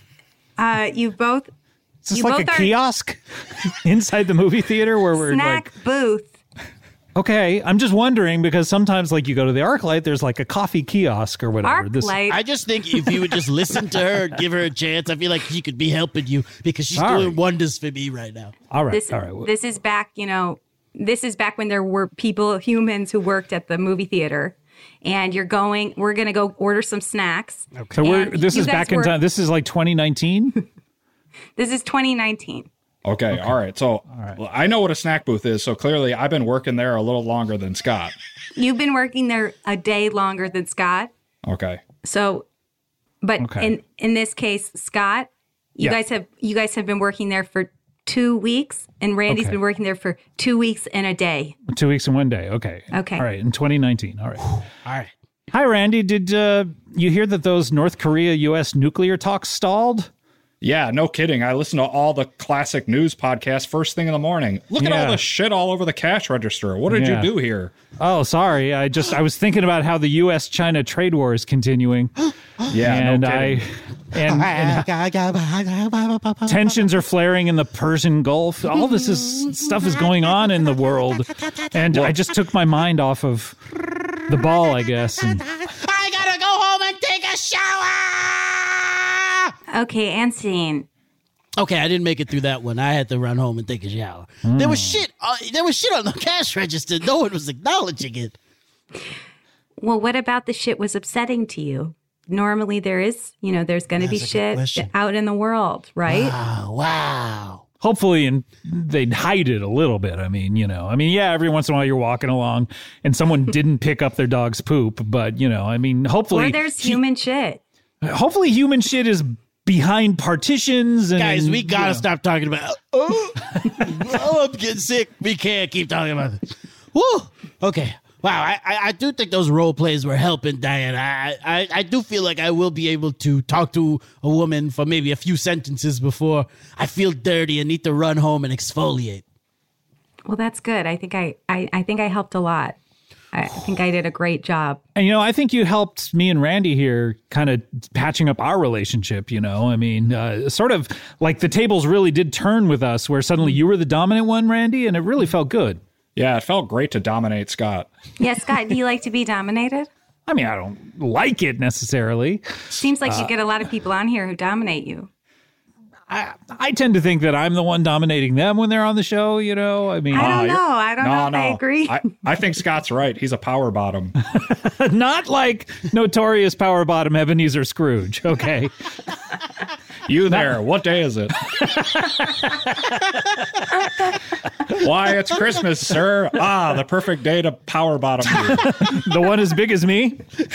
uh, you both Is this You like a both are- kiosk inside the movie theater where we're snack like, booth. okay, I'm just wondering because sometimes like you go to the ArcLight, there's like a coffee kiosk or whatever. Arc light. I just think if you would just listen to her and give her a chance, I feel like she could be helping you because she's All doing right. wonders for me right now. All right, this all right. this is back, you know, this is back when there were people, humans who worked at the movie theater. And you're going, we're going to go order some snacks. Okay. So we're, this you is guys back in were- time. This is like twenty nineteen? This is twenty nineteen. Okay, all right. So right. well, I know what a snack booth is. So clearly I've been working there a little longer than Scott. You've been working there a day longer than Scott. Okay. So, but Okay. in in this case, Scott, you Yeah. guys have you guys have been working there for two weeks, and Randy's Okay. been working there for two weeks and a day. Two weeks and one day. Okay. Okay. All right. In twenty nineteen. All right. All right. Hi, Randy. Did uh, you hear that those North Korea U S nuclear talks stalled? Yeah, no kidding. I listen to all the classic news podcasts first thing in the morning. Look at Yeah. all the shit all over the cash register. What did Yeah. you do here? Oh, sorry. I just I was thinking about how the U S China trade war is continuing. Yeah, and no I kidding. and, and tensions are flaring in the Persian Gulf. All this is stuff is going on in the world, and I just took my mind off of the ball, I guess. And I gotta go home and take a shower. Okay, and scene. Okay, I didn't make it through that one. I had to run home and take a shower. There was shit. Uh, there was shit on the cash register. No one was acknowledging it. Well, what about the shit was upsetting to you? Normally, there is, you know, there's going to be That's a good shit question. out in the world, right? Oh, wow. hopefully, and they'd hide it a little bit. I mean, you know, I mean, yeah, every once in a while you're walking along and someone didn't pick up their dog's poop, but you know, I mean, hopefully, Or there's human shit. hopefully, human shit is behind partitions. And Guys, we gotta you know. stop talking about. Oh, oh, I'm getting sick. We can't keep talking about it. Woo. Okay. Wow. I, I, I do think those role plays were helping Diana. I, I I do feel like I will be able to talk to a woman for maybe a few sentences before I feel dirty and need to run home and exfoliate. Well, that's good. I think I, I, I think I helped a lot. I think I did a great job. And, you know, I think you helped me and Randy here kind of patching up our relationship, you know. I mean, uh, sort of like the tables really did turn with us where suddenly you were the dominant one, Randy, and it really felt good. Yeah, it felt great to dominate Scott. Yeah, Scott, do you like to be dominated? I mean, I don't like it necessarily. Seems like you get a lot of people on here who dominate you. I, I tend to think that I'm the one dominating them when they're on the show, you know. I mean, I don't Ah, know. you're- I don't know if I agree. I, I think Scott's right. He's a power bottom. not like notorious power bottom Ebenezer Scrooge, okay? You there. What day is it? Why, it's Christmas, sir. Ah, the perfect day to power bottom you. The one as big as me?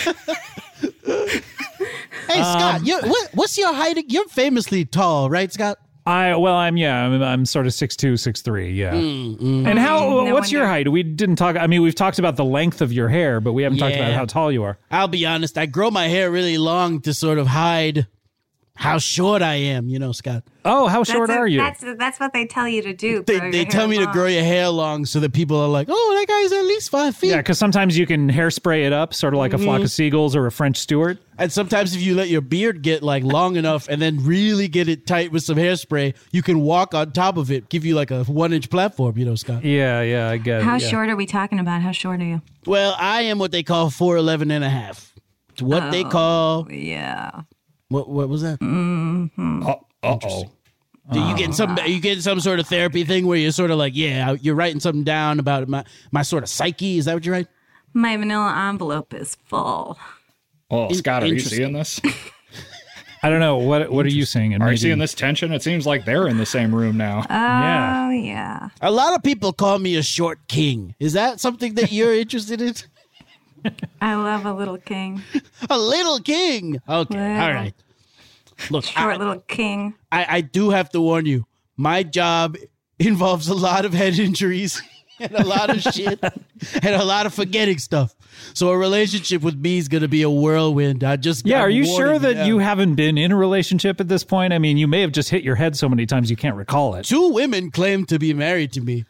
Hey, Scott, you're, what, what's your height? You're famously tall, right, Scott? I well, I'm yeah, I'm, I'm sort of six two, six three, yeah. And how? No what's your wonder. height? We didn't talk. I mean, we've talked about the length of your hair, but we haven't talked about Yeah. how tall you are. I'll be honest. I grow my hair really long to sort of hide how short I am, you know, Scott. Oh, how short That's a- are you? That's that's what they tell you to do. They, grow they your tell hair me to long. grow your hair long so that people are like, oh, that guy's at least five feet. Yeah, because sometimes you can hairspray it up, sort of like a flock of seagulls or a French Stewart. And sometimes if you let your beard get like long enough and then really get it tight with some hairspray, you can walk on top of it, give you like a one inch platform, you know, Scott. Yeah, yeah, I get it. How yeah. short are we talking about? How short are you? Well, I am what they call four eleven and a half. It's what they call, Yeah. what what was that? Uh oh. Do you get some? Are you getting some sort of therapy thing where you're sort of like, yeah, you're writing something down about my my sort of psyche? Is that what you're writing? My manila envelope is full. Oh, Scott, are you Interesting. seeing this? I don't know. What What are you saying? And Are you maybe- seeing this tension? It seems like they're in the same room now. Yeah. Oh, yeah. A lot of people call me a short king. Is that something that you're interested in? I love a little king. A little king. Okay, Well. all right. Look, Short I, little king. I, I do have to warn you. My job involves a lot of head injuries and a lot of shit and a lot of forgetting stuff. So a relationship with me is going to be a whirlwind. I just Yeah, I'm are you warning sure that now. you haven't been in a relationship at this point? I mean, you may have just hit your head so many times you can't recall it. Two women claim to be married to me.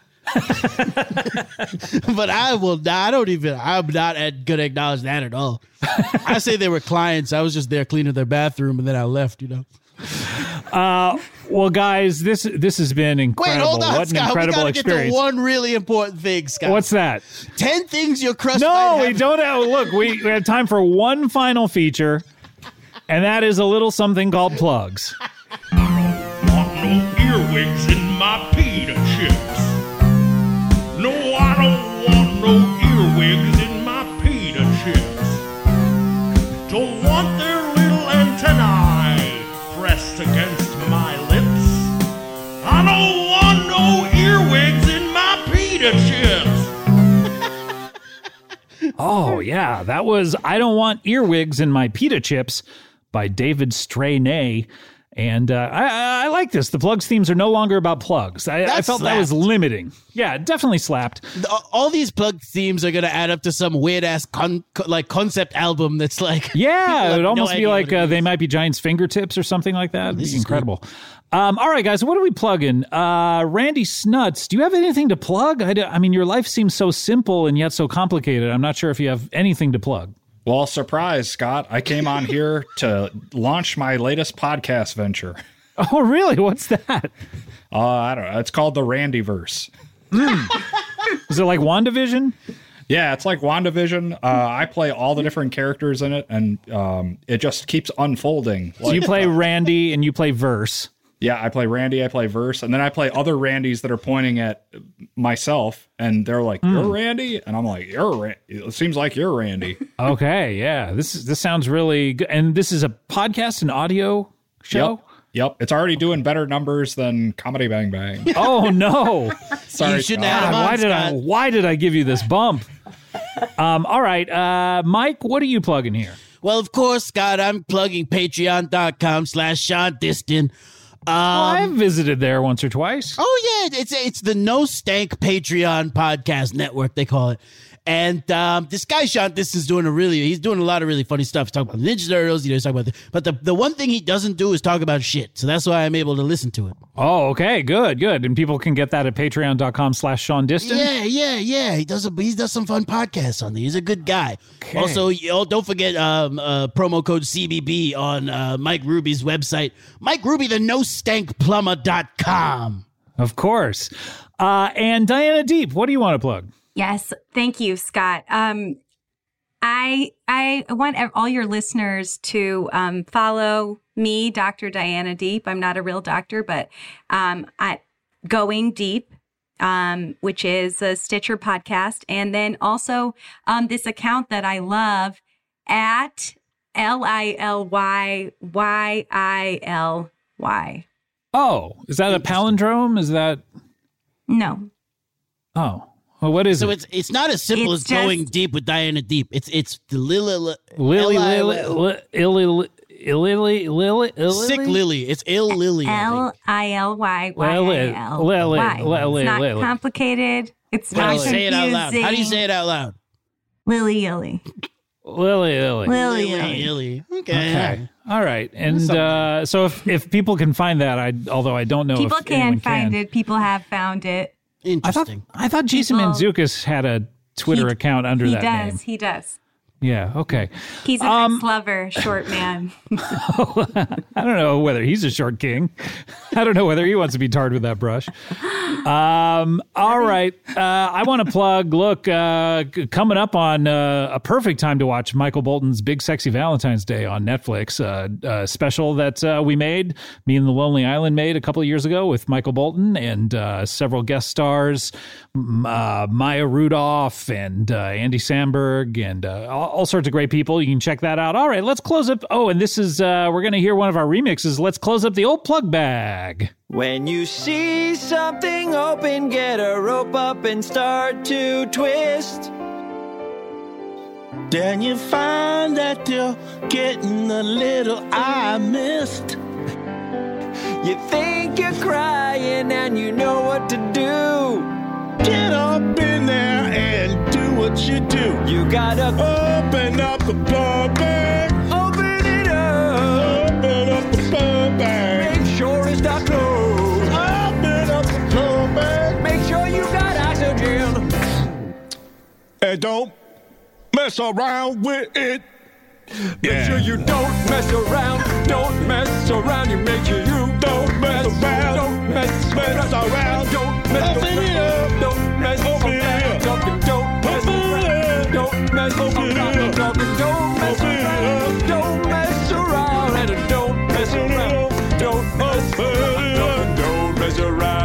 But I will not, I don't even, I'm not at, gonna acknowledge that at all. I say they were clients. I was just there cleaning their bathroom and then I left, you know. Well, guys, this this has been Wait, incredible. hold on, What an Scott. We incredible gotta get to experience. one really important thing, Scott. What's that? ten things your crush No, might we have- don't have. Look, we, we have time for one final feature, and that is a little something called plugs. Want no earwigs in my pita chips. No don't want their little antennae pressed against my lips. I don't want no earwigs in my pita chips. Oh, yeah, that was I Don't Want Earwigs in My Pita Chips by David Straynay. And uh, I, I like this. The Plugs themes are no longer about plugs. I, I felt that was limiting. Yeah, it definitely slapped. All these plug themes are going to add up to some weird-ass con- co- like concept album that's like... Yeah, it would almost no be like uh, They Might Be Giants' Fingertips or something like that. It'd be incredible. Um, all right, guys, what are we plugging? Uh, Randy Snuts, do you have anything to plug? I, I mean, your life seems so simple and yet so complicated. I'm not sure if you have anything to plug. Well, surprise, Scott. I came on here to launch my latest podcast venture. Oh, really? What's that? Uh, I don't know. It's called the Randyverse. Mm. Is it like WandaVision? Yeah, it's like WandaVision. Uh, I play all the different characters in it, and um, it just keeps unfolding. So you play Randy and you play Verse. Yeah, I play Randy, I play Verse, and then I play other Randys that are pointing at myself, and they're like, "You're mm. Randy?" And I'm like, "You're Randy. It seems like you're Randy." Okay, yeah. This is this sounds really good. And this is a podcast and audio show? Yep. Yep. It's already doing better numbers than Comedy Bang Bang. Oh, no. Sorry, you shouldn't have God, why did I why did I give you this bump? Um, all right, uh, Mike, what are you plugging here? Well, of course, Scott, I'm plugging patreon.com slash Sean Diston. Um, well, I've visited there once or twice. Oh, yeah. It's it's the No Stank Patreon podcast network, they call it. And um, this guy, Sean, this is doing a really, he's doing a lot of really funny stuff. He's talking about Ninja Turtles, you know, he's talking about, the, but the, the one thing he doesn't do is talk about shit. So that's why I'm able to listen to it. Oh, okay, good, good. And people can get that at patreon.com slash Sean Diston? Yeah, yeah, yeah. He does a, he does some fun podcasts on there. He's a good guy. Okay. Also, you know, don't forget um, uh, promo code C B B on uh, Mike Ruby's website, Mike Ruby, the no stank plumber dot com. Of course. Uh, and Diana Deep, what do you want to plug? Yes, thank you, Scott. Um, I I want all your listeners to um, follow me, Doctor Diana Deep. I'm not a real doctor, but um, I Going Deep, um, which is a Stitcher podcast, and then also um, this account that I love at L I L Y Y I L Y. Oh, is that a palindrome? Is that no? Oh. Well, what is so it? So it's it's not as simple it's as just, Going Deep with Diana Deep. It's it's the Lily Lily Lily Lily Lily Lily Sick Lily. It's ill Lily. L I L Y Y L Y. It's not complicated. It's not confusing. Say it out loud. How do you say it out loud? Lily Lily. Lily Lily. Lily Lily. Okay. Okay. All right. And uh, so if if people can find that, I although I don't know people if can find can. it. People have found it. Interesting. I thought, I thought Jason People, Mantzoukas had a Twitter he, account under he that does, name. He does. Yeah, okay. He's an um, ex-lover, short man. I don't know whether he's a short king. I don't know whether he wants to be tarred with that brush. Um, all right. Uh, I want to plug, look, uh, coming up on uh, a perfect time to watch Michael Bolton's Big Sexy Valentine's Day on Netflix, uh, a special that uh, we made, me and the Lonely Island made a couple of years ago with Michael Bolton and uh, several guest stars, uh, Maya Rudolph and uh, Andy Samberg and uh, all, all sorts of great people. You can check that out. All right, let's close up. Oh, and this is, uh, we're going to hear one of our remixes. Let's close up the old plug bag. When you see something open, get a rope up and start to twist. Then you find that you're getting a little I missed. You think you're crying and you know what to do. Get up in there and do what you do. You gotta open up the plug bag. Open it up. Open up the plug bag. Make sure it's not closed. Open up the plug bag. Make sure you got oxygen. And don't mess around with it. Make yeah. sure you don't mess around. Don't mess around. You make sure you don't mess around. Don't mess, mess around. Don't mess Open around. It up. Don't mess Open around. Talking. Don't mess around. Don't mess around. Talking. Don't mess around. Don't mess around. And don't mess around. Don't mess around. Don't mess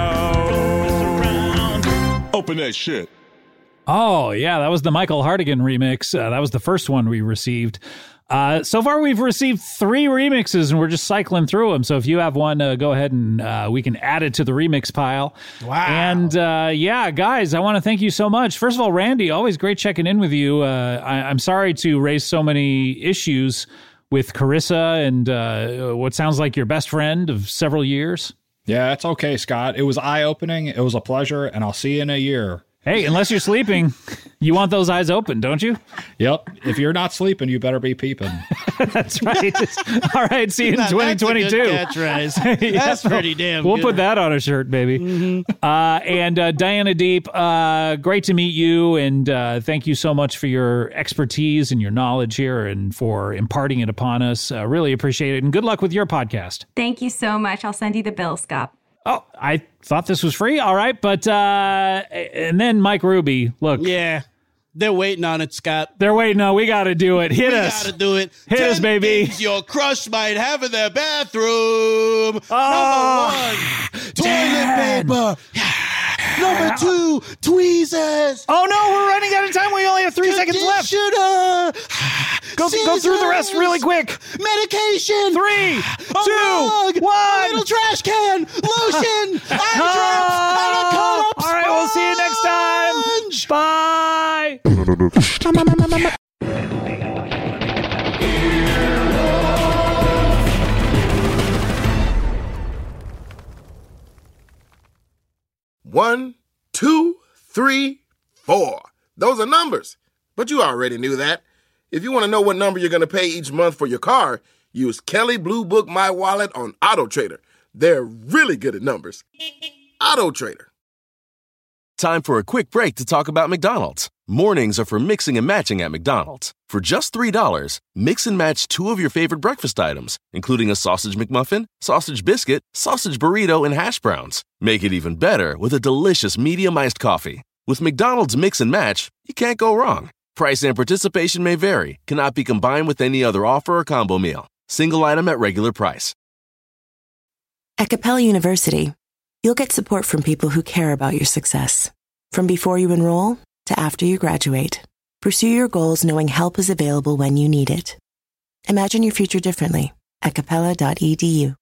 around. Open that shit. Oh, yeah, that was the Michael Hartigan remix. Uh, that was the first one we received. Uh, so far, we've received three remixes, and we're just cycling through them. So if you have one, uh, go ahead and uh, we can add it to the remix pile. Wow. And uh, yeah, guys, I want to thank you so much. First of all, Randy, always great checking in with you. Uh, I, I'm sorry to raise so many issues with Carissa and uh, what sounds like your best friend of several years. Yeah, it's okay, Scott. It was eye-opening. It was a pleasure, and I'll see you in a year. Hey, unless you're sleeping, you want those eyes open, don't you? Yep. If you're not sleeping, you better be peeping. That's right. All right, see you in Now, twenty twenty-two. That's a good catchphrase. Yeah, That's pretty damn We'll good. put that on a shirt, baby. Mm-hmm. Uh, and uh, Diana Deep, uh, great to meet you, and uh, thank you so much for your expertise and your knowledge here and for imparting it upon us. Uh, really appreciate it, and good luck with your podcast. Thank you so much. I'll send you the bill, Scott. Oh, I thought this was free. All right, but uh, and then Mike Ruby, look. Yeah, they're waiting on it, Scott. They're waiting. No, we got to do it. Hit we us. gotta do it. Hit Ten us, baby. things your crush might have in their bathroom. Oh, Number one, toilet paper. Number two, tweezers. Oh no, we're running out of time. We only have three seconds left. Conditioner. Go, go through the rest really quick. Medication. Three, a two, rug, one. A little trash can. Lotion. eye drops. And a coat up All right, we'll see you next time. sponge. Bye. One, two, three, four. Those are numbers. But you already knew that. If you want to know what number you're going to pay each month for your car, use Kelly Blue Book My Wallet on Auto Trader. They're really good at numbers. Auto Trader. Time for a quick break to talk about McDonald's. Mornings are for mixing and matching at McDonald's. For just three dollars, mix and match two of your favorite breakfast items, including a sausage McMuffin, sausage biscuit, sausage burrito, and hash browns. Make it even better with a delicious medium iced coffee. With McDonald's Mix and Match, you can't go wrong. Price and participation may vary, cannot be combined with any other offer or combo meal. Single item at regular price. At Capella University, you'll get support from people who care about your success. From before you enroll to after you graduate, pursue your goals knowing help is available when you need it. Imagine your future differently at capella dot e d u.